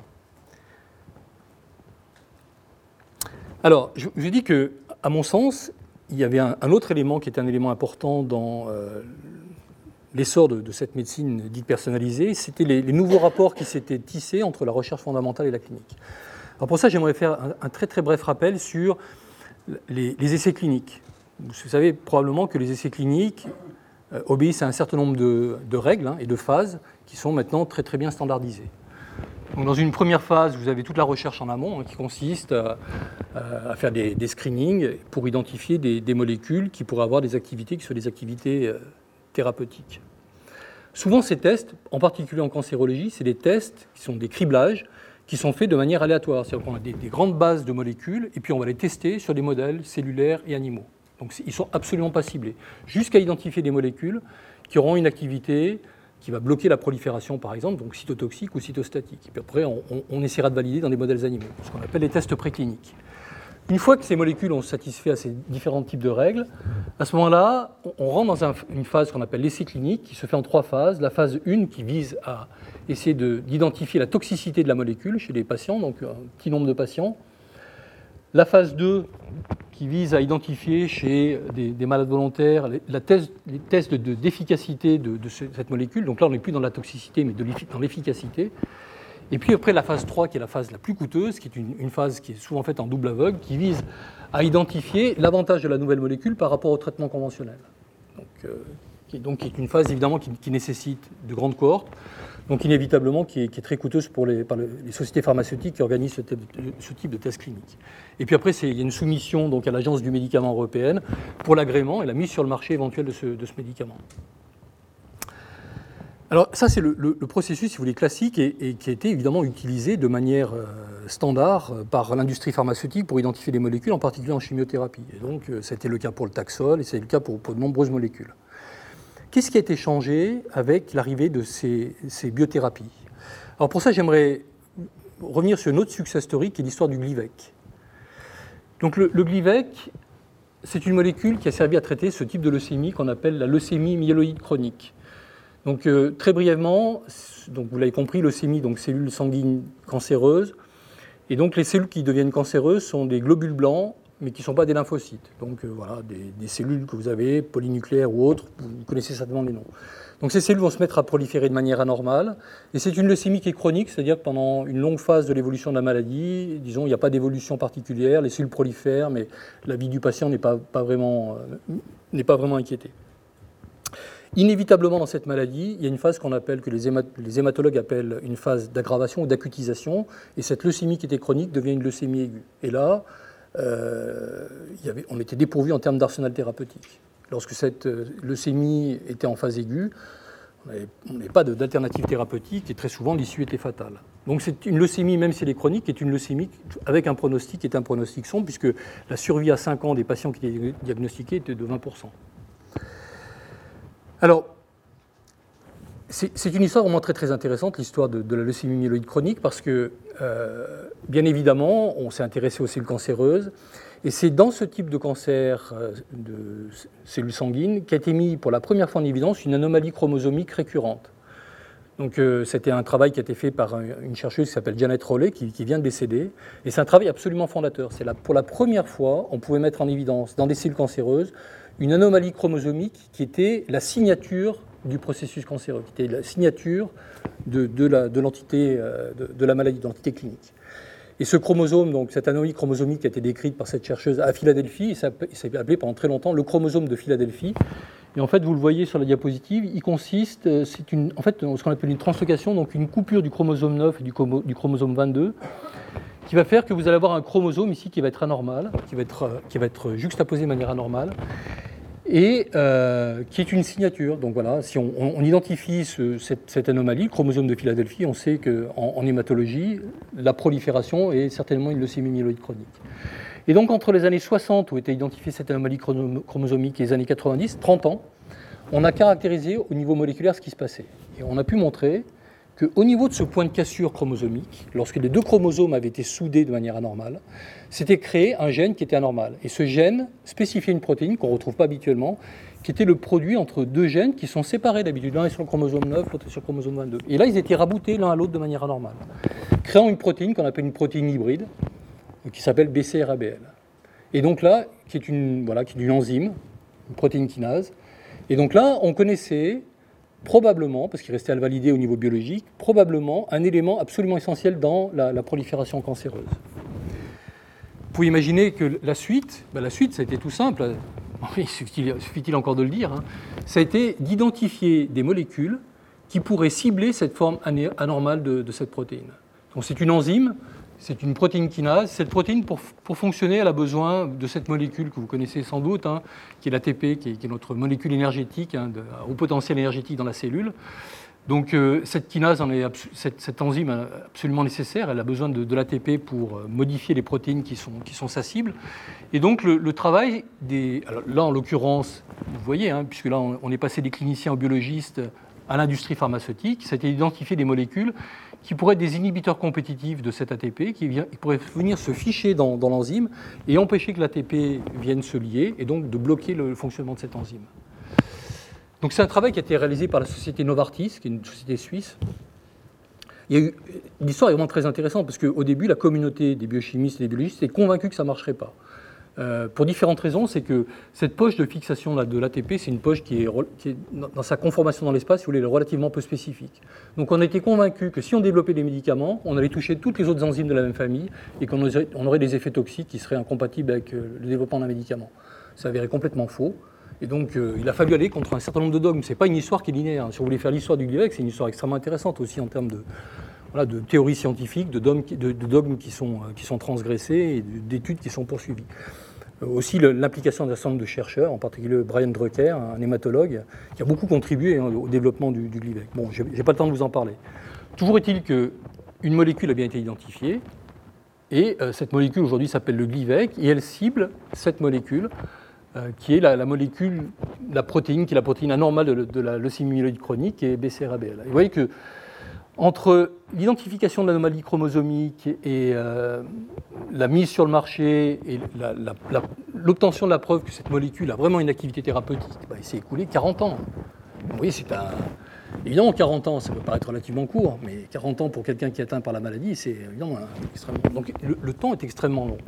Alors, je dis que, à mon sens, il y avait un autre élément qui était un élément important dans l'essor de cette médecine dite personnalisée, c'était les nouveaux rapports qui s'étaient tissés entre la recherche fondamentale et la clinique. Alors pour ça, j'aimerais faire un très très bref rappel sur les essais cliniques. Vous savez probablement que les essais cliniques obéissent à un certain nombre de règles et de phases qui sont maintenant très très bien standardisées. Donc dans une première phase, vous avez toute la recherche en amont qui consiste à faire des screenings pour identifier des molécules qui pourraient avoir des activités qui soient des activités thérapeutiques. Souvent, ces tests, en particulier en cancérologie, c'est des tests qui sont des criblages qui sont faits de manière aléatoire. C'est-à-dire qu'on a des grandes bases de molécules et puis on va les tester sur des modèles cellulaires et animaux. Donc ils ne sont absolument pas ciblés, jusqu'à identifier des molécules qui auront une activité qui va bloquer la prolifération, par exemple, donc cytotoxique ou cytostatique. Et puis après, on essaiera de valider dans des modèles animaux, ce qu'on appelle les tests précliniques. Une fois que ces molécules ont satisfait à ces différents types de règles, à ce moment-là, on rentre dans une phase qu'on appelle l'essai clinique, qui se fait en 3 phases. La phase 1 qui vise à essayer d'identifier la toxicité de la molécule chez les patients, donc un petit nombre de patients. La phase 2 qui vise à identifier chez des malades volontaires les tests d'efficacité de cette molécule. Donc là, on n'est plus dans la toxicité, mais dans l'efficacité. Et puis après, la phase 3, qui est la phase la plus coûteuse, qui est une phase qui est souvent faite en double aveugle, qui vise à identifier l'avantage de la nouvelle molécule par rapport au traitement conventionnel. Qui est une phase, évidemment, qui nécessite de grandes cohortes, donc inévitablement qui est très coûteuse par les sociétés pharmaceutiques qui organisent ce type de test clinique. Et puis après, il y a une soumission donc, à l'Agence du médicament européenne pour l'agrément et la mise sur le marché éventuelle de ce médicament. Alors ça, c'est le processus, si vous voulez, classique et qui a été évidemment utilisé de manière standard par l'industrie pharmaceutique pour identifier les molécules, en particulier en chimiothérapie. Et donc, c'était le cas pour le Taxol et c'est le cas pour de nombreuses molécules. Qu'est-ce qui a été changé avec l'arrivée de ces biothérapies ? Alors pour ça, j'aimerais revenir sur une autre success story qui est l'histoire du Glivec. Donc le Glivec, c'est une molécule qui a servi à traiter ce type de leucémie qu'on appelle la leucémie myéloïde chronique. Donc très brièvement, donc, vous l'avez compris, leucémie, donc cellules sanguines cancéreuses. Et donc les cellules qui deviennent cancéreuses sont des globules blancs, mais qui ne sont pas des lymphocytes. Donc voilà, des cellules que vous avez, polynucléaires ou autres, vous connaissez certainement les noms. Donc ces cellules vont se mettre à proliférer de manière anormale. Et c'est une leucémie qui est chronique, c'est-à-dire que pendant une longue phase de l'évolution de la maladie, disons, il n'y a pas d'évolution particulière, les cellules prolifèrent, mais la vie du patient n'est pas vraiment inquiétée. Inévitablement, dans cette maladie, il y a une phase que les hématologues appellent une phase d'aggravation ou d'acutisation, et cette leucémie qui était chronique devient une leucémie aiguë. Et là, on était dépourvu en termes d'arsenal thérapeutique. Lorsque cette leucémie était en phase aiguë, on n'avait pas d'alternative thérapeutique, et très souvent, l'issue était fatale. Donc c'est une leucémie, même si elle est chronique, qui est une leucémie avec un pronostic qui est un pronostic sombre, puisque la survie à 5 ans des patients qui étaient diagnostiqués était de 20%. Alors, c'est une histoire vraiment très, très intéressante, l'histoire de la leucémie myéloïde chronique, parce que, bien évidemment, on s'est intéressé aux cellules cancéreuses, et c'est dans ce type de cancer de cellules sanguines qu'a été mis pour la première fois en évidence une anomalie chromosomique récurrente. Donc, c'était un travail qui a été fait par une chercheuse qui s'appelle Janet Rowley, qui vient de décéder, et c'est un travail absolument fondateur. Pour la première fois, on pouvait mettre en évidence dans des cellules cancéreuses une anomalie chromosomique qui était la signature du processus cancéreux, qui était la signature de l'entité de la maladie, de l'entité clinique. Et ce chromosome, donc cette anomalie chromosomique a été décrite par cette chercheuse à Philadelphie, il s'est appelé pendant très longtemps le chromosome de Philadelphie. Et en fait, vous le voyez sur la diapositive, il consiste, en fait, ce qu'on appelle une translocation, donc une coupure du chromosome 9 et du chromosome 22, qui va faire que vous allez avoir un chromosome ici qui va être anormal, qui va être juxtaposé de manière anormale, et qui est une signature. Donc voilà, si on identifie cette anomalie, le chromosome de Philadelphie, on sait qu'en hématologie, la prolifération est certainement une leucémie myéloïde chronique. Et donc entre les années 60, où était identifiée cette anomalie chromosomique, et les années 90, 30 ans, on a caractérisé au niveau moléculaire ce qui se passait. Et on a pu montrer qu'au niveau de ce point de cassure chromosomique, lorsque les deux chromosomes avaient été soudés de manière anormale, s'était créé un gène qui était anormal. Et ce gène spécifiait une protéine qu'on ne retrouve pas habituellement, qui était le produit entre deux gènes qui sont séparés d'habitude. L'un est sur le chromosome 9, l'autre est sur le chromosome 22. Et là, ils étaient raboutés l'un à l'autre de manière anormale, créant une protéine qu'on appelle une protéine hybride, qui s'appelle BCR-ABL. Et donc là, qui est une enzyme, une protéine kinase. Et donc là, on connaissait probablement, parce qu'il restait à le valider au niveau biologique, probablement un élément absolument essentiel dans la prolifération cancéreuse. Vous pouvez imaginer que la suite, ça a été tout simple, il suffit-il encore de le dire, ça a été d'identifier des molécules qui pourraient cibler cette forme anormale de cette protéine. Donc c'est une enzyme, c'est une protéine kinase. Cette protéine, pour fonctionner, elle a besoin de cette molécule que vous connaissez sans doute, qui est l'ATP, qui est notre molécule énergétique, au potentiel énergétique dans la cellule. Donc cette kinase, cette enzyme est absolument nécessaire. Elle a besoin de l'ATP pour modifier les protéines qui sont sa cible. Et donc le travail alors là, en l'occurrence, vous voyez, puisque là, on est passé des cliniciens aux biologistes à l'industrie pharmaceutique, ça a été d'identifier des molécules qui pourraient être des inhibiteurs compétitifs de cet ATP, qui pourraient venir se ficher dans l'enzyme et empêcher que l'ATP vienne se lier, et donc de bloquer le fonctionnement de cette enzyme. Donc c'est un travail qui a été réalisé par la société Novartis, qui est une société suisse. L'histoire est vraiment très intéressante, parce qu'au début, la communauté des biochimistes et des biologistes était convaincue que ça ne marcherait pas. Pour différentes raisons, c'est que cette poche de fixation de l'ATP, c'est une poche qui est dans sa conformation dans l'espace, si vous voulez, relativement peu spécifique. Donc on a été convaincu que si on développait des médicaments, on allait toucher toutes les autres enzymes de la même famille et qu'on aurait des effets toxiques qui seraient incompatibles avec le développement d'un médicament. Ça s'avérait complètement faux. Et donc il a fallu aller contre un certain nombre de dogmes. Ce n'est pas une histoire qui est linéaire. Si vous voulez faire l'histoire du Glivec, c'est une histoire extrêmement intéressante aussi en termes de théories scientifiques, de dogmes qui sont transgressés et d'études qui sont poursuivies. Aussi l'implication d'un certain nombre de chercheurs, en particulier Brian Drucker, un hématologue, qui a beaucoup contribué au développement du Glivec. Bon, je n'ai pas le temps de vous en parler. Toujours est-il qu'une molécule a bien été identifiée, et cette molécule aujourd'hui s'appelle le Glivec, et elle cible cette molécule, qui est la protéine, qui est la protéine anormale de la leucémie myéloïde chronique, et BCR-ABL. Et vous voyez que entre l'identification de l'anomalie chromosomique et la mise sur le marché et l'obtention de la preuve que cette molécule a vraiment une activité thérapeutique, il s'est écoulé 40 ans. Vous voyez, évidemment, 40 ans, ça peut paraître relativement court, mais 40 ans pour quelqu'un qui est atteint par la maladie, c'est évidemment extrêmement long. Donc le temps est extrêmement long.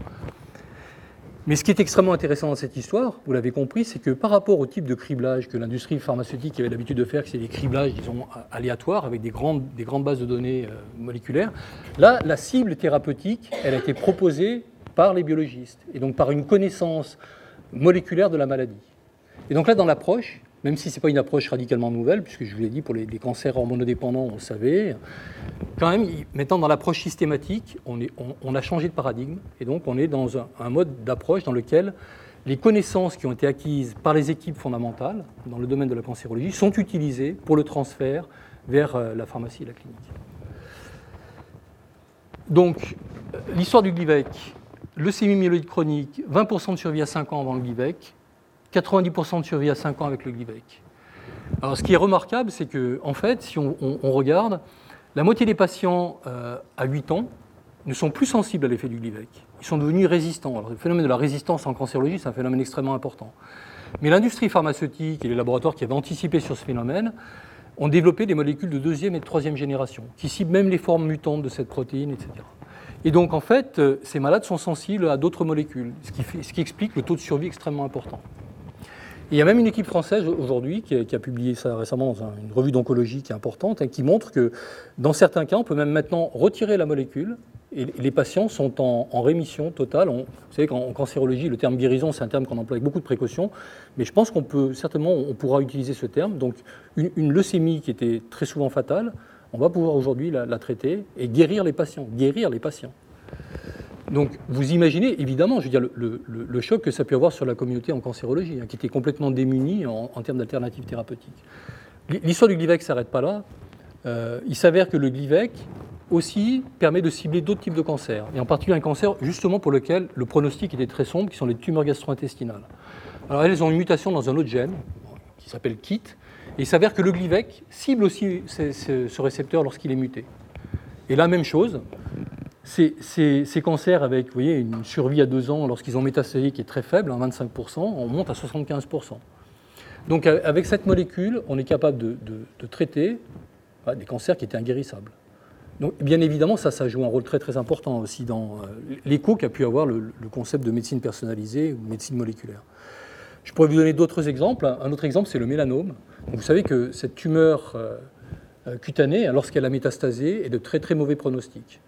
Mais ce qui est extrêmement intéressant dans cette histoire, vous l'avez compris, c'est que par rapport au type de criblage que l'industrie pharmaceutique avait l'habitude de faire, que c'est des criblages, disons, aléatoires, avec des grandes bases de données moléculaires, là, la cible thérapeutique, elle a été proposée par les biologistes, et donc par une connaissance moléculaire de la maladie. Et donc là, dans l'approche, même si ce n'est pas une approche radicalement nouvelle, puisque je vous l'ai dit, pour les cancers hormonodépendants, on le savait, quand même, maintenant, dans l'approche systématique, on a changé de paradigme, et donc on est dans un mode d'approche dans lequel les connaissances qui ont été acquises par les équipes fondamentales, dans le domaine de la cancérologie, sont utilisées pour le transfert vers la pharmacie et la clinique. Donc, l'histoire du Glivec, leucémie myéloïde chronique, 20% de survie à 5 ans avant le Glivec, 90% de survie à 5 ans avec le Glivec. Alors, ce qui est remarquable, c'est que, en fait, si on regarde, la moitié des patients à 8 ans ne sont plus sensibles à l'effet du Glivec. Ils sont devenus résistants. Alors, le phénomène de la résistance en cancérologie, c'est un phénomène extrêmement important. Mais l'industrie pharmaceutique et les laboratoires qui avaient anticipé sur ce phénomène ont développé des molécules de 2e et de 3e génération, qui ciblent même les formes mutantes de cette protéine, etc. Et donc, en fait, ces malades sont sensibles à d'autres molécules, ce qui explique le taux de survie extrêmement important. Et il y a même une équipe française aujourd'hui qui a publié ça récemment dans une revue d'oncologie qui est importante, qui montre que dans certains cas, on peut même maintenant retirer la molécule et les patients sont en rémission totale. Vous savez qu'en cancérologie, le terme guérison, c'est un terme qu'on emploie avec beaucoup de précautions, mais je pense qu'on pourra utiliser ce terme. Donc, une leucémie qui était très souvent fatale, on va pouvoir aujourd'hui la traiter et guérir les patients. Donc, vous imaginez, évidemment, je veux dire, le choc que ça peut avoir sur la communauté en cancérologie, qui était complètement démunie en termes d'alternatives thérapeutiques. L'histoire du Glivec ne s'arrête pas là. Il s'avère que le Glivec aussi permet de cibler d'autres types de cancers, et en particulier un cancer justement pour lequel le pronostic était très sombre, qui sont les tumeurs gastro-intestinales. Alors, elles ont une mutation dans un autre gène, qui s'appelle KIT, et il s'avère que le Glivec cible aussi ce récepteur lorsqu'il est muté. Et la même chose, ces cancers avec, vous voyez, une survie à 2 ans lorsqu'ils ont métastasé qui est très faible, 25%, on monte à 75%. Donc avec cette molécule, on est capable de traiter des cancers qui étaient inguérissables. Donc bien évidemment, ça joue un rôle très très important aussi dans l'écho qu'a pu avoir le concept de médecine personnalisée ou médecine moléculaire. Je pourrais vous donner d'autres exemples. Un autre exemple, c'est le mélanome. Donc, vous savez que cette tumeur cutanée, lorsqu'elle a métastasé, est de très très mauvais pronostic.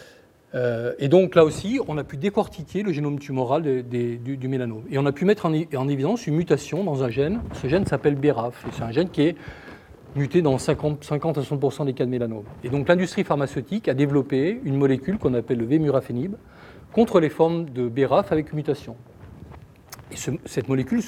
Et donc là aussi, on a pu décortiquer le génome tumoral du mélanome. Et on a pu mettre en évidence une mutation dans un gène. Ce gène s'appelle BRAF. Et c'est un gène qui est muté dans 50 à 60% des cas de mélanome. Et donc l'industrie pharmaceutique a développé une molécule qu'on appelle le vemurafenib contre les formes de BRAF avec mutation. Et cette molécule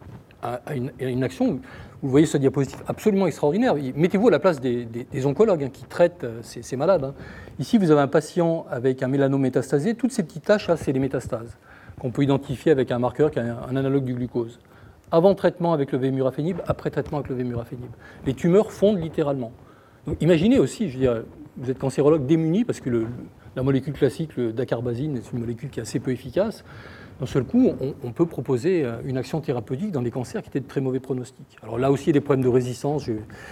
a une action, vous voyez ce diapositive absolument extraordinaire. Mettez-vous à la place des oncologues qui traitent ces malades. Ici, vous avez un patient avec un mélanome métastasé. Toutes ces petites taches, là, c'est les métastases qu'on peut identifier avec un marqueur qui est un analogue du glucose. Avant traitement avec le vemurafenib, après traitement avec le vemurafenib. Les tumeurs fondent littéralement. Donc, imaginez aussi, je veux dire, vous êtes cancérologue démuni parce que la molécule classique, le dacarbazine, est une molécule qui est assez peu efficace. D'un seul coup, on peut proposer une action thérapeutique dans des cancers qui étaient de très mauvais pronostics. Alors là aussi, il y a des problèmes de résistance.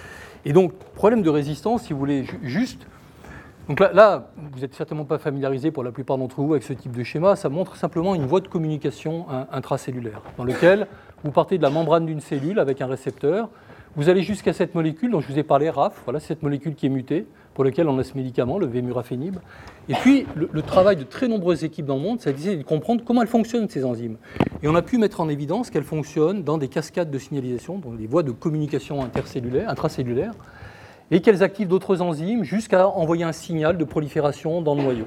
Et donc, problème de résistance, si vous voulez, juste... Donc là, vous n'êtes certainement pas familiarisé pour la plupart d'entre vous avec ce type de schéma. Ça montre simplement une voie de communication intracellulaire dans laquelle vous partez de la membrane d'une cellule avec un récepteur. Vous allez jusqu'à cette molécule dont je vous ai parlé, RAF. Voilà, cette molécule qui est mutée, pour laquelle on a ce médicament, le vemurafenib. Et puis, le travail de très nombreuses équipes dans le monde, c'est d'essayer de comprendre comment elles fonctionnent, ces enzymes. Et on a pu mettre en évidence qu'elles fonctionnent dans des cascades de signalisation, donc des voies de communication intracellulaire, et qu'elles activent d'autres enzymes jusqu'à envoyer un signal de prolifération dans le noyau.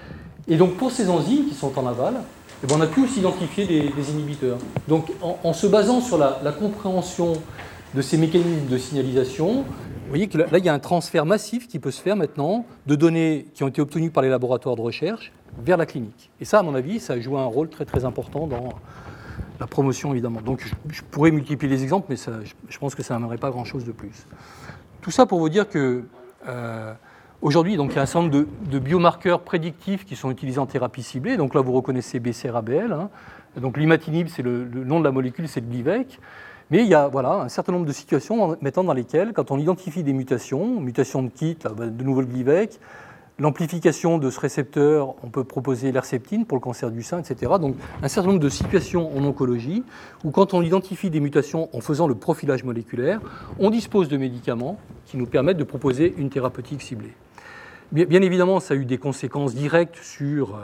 Et donc, pour ces enzymes qui sont en aval, on a pu aussi identifier des inhibiteurs. Donc, en se basant sur la compréhension de ces mécanismes de signalisation, vous voyez que là, il y a un transfert massif qui peut se faire maintenant de données qui ont été obtenues par les laboratoires de recherche vers la clinique. Et ça, à mon avis, ça a joué un rôle très très important dans la promotion, évidemment. Donc, je pourrais multiplier les exemples, mais ça, je pense que ça n'amènerait pas grand-chose de plus. Tout ça pour vous dire que aujourd'hui, donc, il y a un certain nombre de biomarqueurs prédictifs qui sont utilisés en thérapie ciblée. Donc là, vous reconnaissez BCR-ABL. Donc l'imatinib, c'est le nom de la molécule, c'est le Glivec. Mais il y a un certain nombre de situations dans lesquelles, quand on identifie des mutations de KIT, de nouveau le Glivec, l'amplification de ce récepteur, on peut proposer l'herceptine pour le cancer du sein, etc. Donc un certain nombre de situations en oncologie où quand on identifie des mutations en faisant le profilage moléculaire, on dispose de médicaments qui nous permettent de proposer une thérapeutique ciblée. Bien évidemment, ça a eu des conséquences directes sur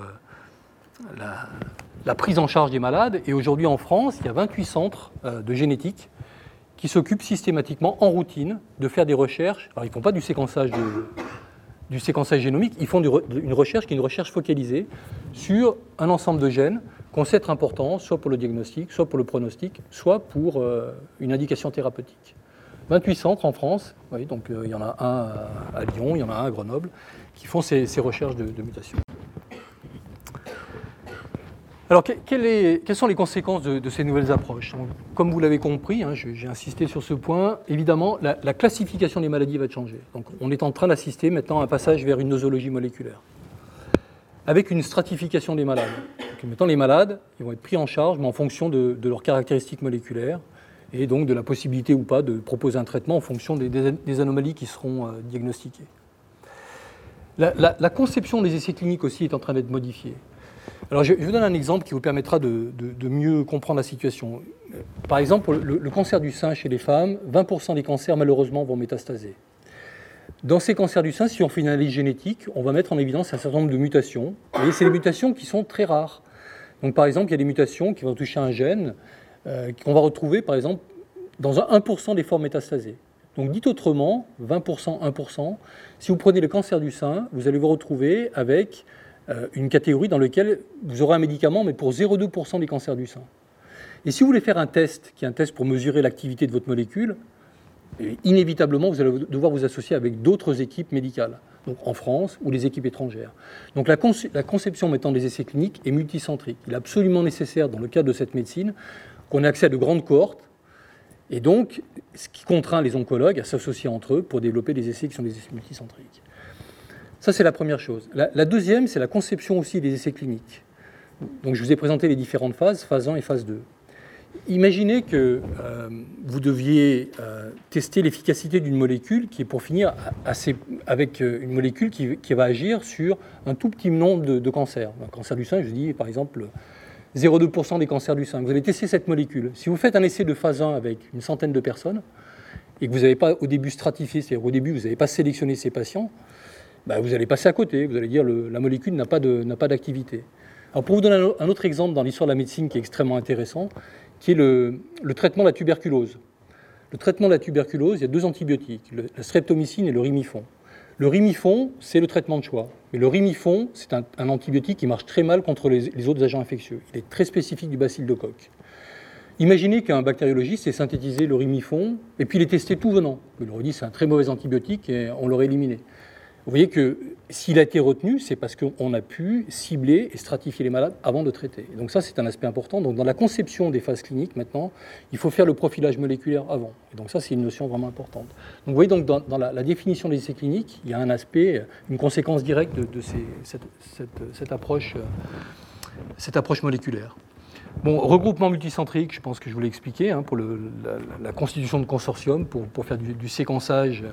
la prise en charge des malades. Et aujourd'hui, en France, il y a 28 centres de génétique qui s'occupent systématiquement, en routine, de faire des recherches. Alors, ils ne font pas du séquençage génomique, ils font une recherche qui est une recherche focalisée sur un ensemble de gènes qu'on sait être importants, soit pour le diagnostic, soit pour le pronostic, soit pour une indication thérapeutique. 28 centres en France, oui, donc il y en a un à Lyon, il y en a un à Grenoble, qui font ces recherches de mutation. Alors, quelles sont les conséquences de ces nouvelles approches? Donc, comme vous l'avez compris, hein, j'ai insisté sur ce point, évidemment, la classification des maladies va changer. Donc, on est en train d'assister maintenant à un passage vers une nosologie moléculaire, avec une stratification des malades. Donc, maintenant, les malades, ils vont être pris en charge, mais en fonction de leurs caractéristiques moléculaires, et donc de la possibilité ou pas de proposer un traitement en fonction des anomalies qui seront diagnostiquées. La conception des essais cliniques aussi est en train d'être modifiée. Alors, je vous donne un exemple qui vous permettra de mieux comprendre la situation. Par exemple, le cancer du sein chez les femmes, 20% des cancers, malheureusement, vont métastaser. Dans ces cancers du sein, si on fait une analyse génétique, on va mettre en évidence un certain nombre de mutations. Et c'est des mutations qui sont très rares. Donc, par exemple, il y a des mutations qui vont toucher un gène qu'on va retrouver, par exemple, dans 1% des formes métastasées. Donc, dit autrement, 20%, 1%, si vous prenez le cancer du sein, vous allez vous retrouver avec une catégorie dans laquelle vous aurez un médicament, mais pour 0,2% des cancers du sein. Et si vous voulez faire un test, qui est un test pour mesurer l'activité de votre molécule, inévitablement, vous allez devoir vous associer avec d'autres équipes médicales, donc en France ou les équipes étrangères. Donc la conception maintenant des essais cliniques est multicentrique. Il est absolument nécessaire, dans le cadre de cette médecine, qu'on ait accès à de grandes cohortes, et donc ce qui contraint les oncologues à s'associer entre eux pour développer des essais qui sont des essais multicentriques. Ça, c'est la première chose. La deuxième, c'est la conception aussi des essais cliniques. Donc, je vous ai présenté les différentes phases, phase 1 et phase 2. Imaginez que vous deviez tester l'efficacité d'une molécule qui est pour finir avec une molécule qui va agir sur un tout petit nombre de cancers. Un cancer du sein, je dis par exemple 0,2% des cancers du sein. Vous allez tester cette molécule. Si vous faites un essai de phase 1 avec une centaine de personnes et que vous n'avez pas au début stratifié, c'est-à-dire au début vous n'avez pas sélectionné ces patients, vous allez passer à côté, vous allez dire la molécule n'a pas d'activité. Alors pour vous donner un autre exemple dans l'histoire de la médecine qui est extrêmement intéressant, qui est le traitement de la tuberculose. Le traitement de la tuberculose, il y a deux antibiotiques, la streptomycine et le rimifon. Le rimifon, c'est le traitement de choix. Mais le rimifon, c'est un antibiotique qui marche très mal contre les autres agents infectieux. Il est très spécifique du bacille de Koch. Imaginez qu'un bactériologiste ait synthétisé le rimifon et puis il est testé tout venant. Il aurait dit c'est un très mauvais antibiotique et on l'aurait éliminé. Vous voyez que s'il a été retenu, c'est parce qu'on a pu cibler et stratifier les malades avant de traiter. Et donc ça, c'est un aspect important. Donc dans la conception des phases cliniques, maintenant, il faut faire le profilage moléculaire avant. Et donc ça, c'est une notion vraiment importante. Donc vous voyez, donc, dans la définition des essais cliniques, il y a un aspect, une conséquence directe de cette approche moléculaire. Bon, regroupement multicentrique, je pense que je vous l'ai expliqué, hein, pour la constitution de consortium, pour faire du séquençage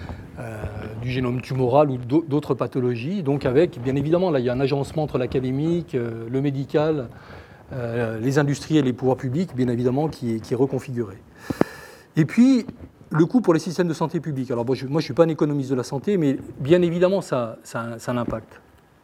du génome tumoral ou d'autres pathologies. Donc avec, bien évidemment, là, il y a un agencement entre l'académique, le médical, les industries et les pouvoirs publics, bien évidemment, qui est reconfiguré. Et puis, le coût pour les systèmes de santé publique. Alors moi, je ne suis pas un économiste de la santé, mais bien évidemment, ça a un impact.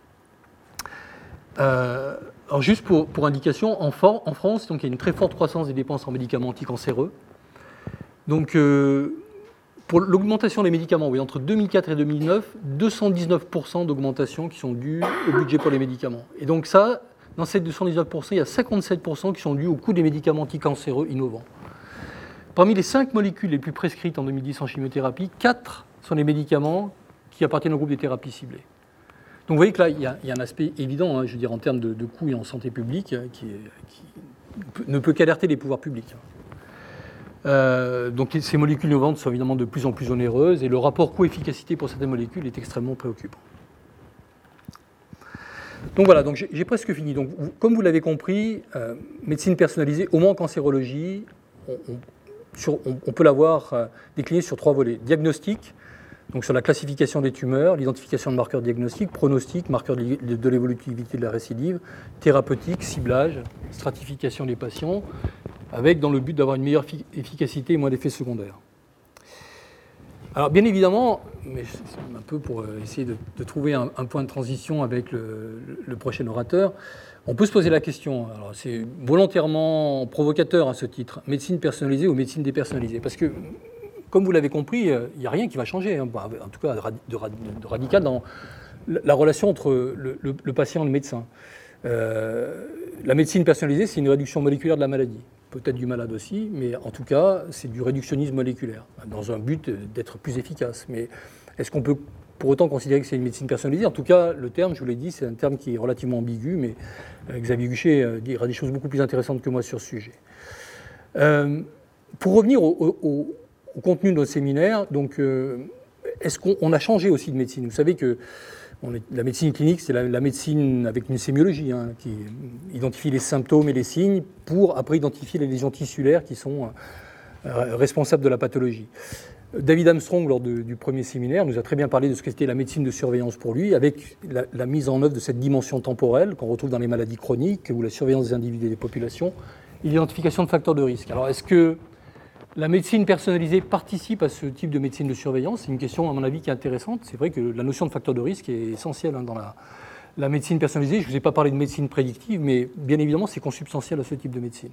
Alors juste pour indication, en France, donc, il y a une très forte croissance des dépenses en médicaments anticancéreux. Donc, pour l'augmentation des médicaments, oui, entre 2004 et 2009, 219% d'augmentation qui sont dues au budget pour les médicaments. Et donc ça, dans ces 219%, il y a 57% qui sont dus au coût des médicaments anticancéreux innovants. Parmi les 5 molécules les plus prescrites en 2010 en chimiothérapie, 4 sont des médicaments qui appartiennent au groupe des thérapies ciblées. Donc vous voyez que là, il y a un aspect évident, hein, je veux dire, en termes de coûts et en santé publique, qui ne peut qu'alerter les pouvoirs publics. Donc ces molécules innovantes sont évidemment de plus en plus onéreuses et le rapport coût-efficacité pour certaines molécules est extrêmement préoccupant. Donc voilà, donc j'ai presque fini. Donc, comme vous l'avez compris, médecine personnalisée, au moins en cancérologie, on peut l'avoir déclinée sur 3 volets. Diagnostic, donc sur la classification des tumeurs, l'identification de marqueurs diagnostiques, pronostic, marqueurs de l'évolutivité de la récidive, thérapeutique, ciblage, stratification des patients, avec dans le but d'avoir une meilleure efficacité et moins d'effets secondaires. Alors bien évidemment, mais c'est un peu pour essayer de trouver un point de transition avec le prochain orateur, on peut se poser la question, alors c'est volontairement provocateur à ce titre, médecine personnalisée ou médecine dépersonnalisée, parce que comme vous l'avez compris, il n'y a rien qui va changer, hein, en tout cas de radical dans la relation entre le patient et le médecin. La médecine personnalisée, c'est une réduction moléculaire de la maladie. Peut-être du malade aussi, mais en tout cas, c'est du réductionnisme moléculaire, dans un but d'être plus efficace. Mais est-ce qu'on peut pour autant considérer que c'est une médecine personnalisée. En tout cas, le terme, je vous l'ai dit, c'est un terme qui est relativement ambigu, mais Xavier Guichet dira des choses beaucoup plus intéressantes que moi sur ce sujet. Pour revenir au contenu de notre séminaire, donc, est-ce qu'on a changé aussi de médecine? Vous savez que la médecine clinique, c'est la médecine avec une sémiologie, qui identifie les symptômes et les signes pour après identifier les lésions tissulaires qui sont responsables de la pathologie. David Armstrong, lors du premier séminaire, nous a très bien parlé de ce qu'était la médecine de surveillance pour lui, avec la mise en œuvre de cette dimension temporelle qu'on retrouve dans les maladies chroniques ou la surveillance des individus et des populations, l'identification de facteurs de risque. Alors, est-ce que la médecine personnalisée participe à ce type de médecine de surveillance? C'est une question, à mon avis, qui est intéressante. C'est vrai que la notion de facteur de risque est essentielle dans la médecine personnalisée. Je ne vous ai pas parlé de médecine prédictive, mais bien évidemment, c'est consubstantiel à ce type de médecine.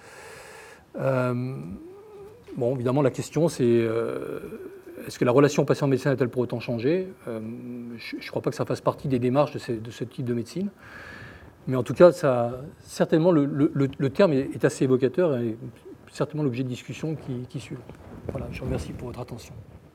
Bon, évidemment, la question, c'est est-ce que la relation patient-médecin a-t-elle pour autant changé? Je ne crois pas que ça fasse partie des démarches de ce type de médecine. Mais en tout cas, certainement, le terme est assez évocateur et certainement l'objet de discussion qui suivent. Voilà, je vous remercie pour votre attention.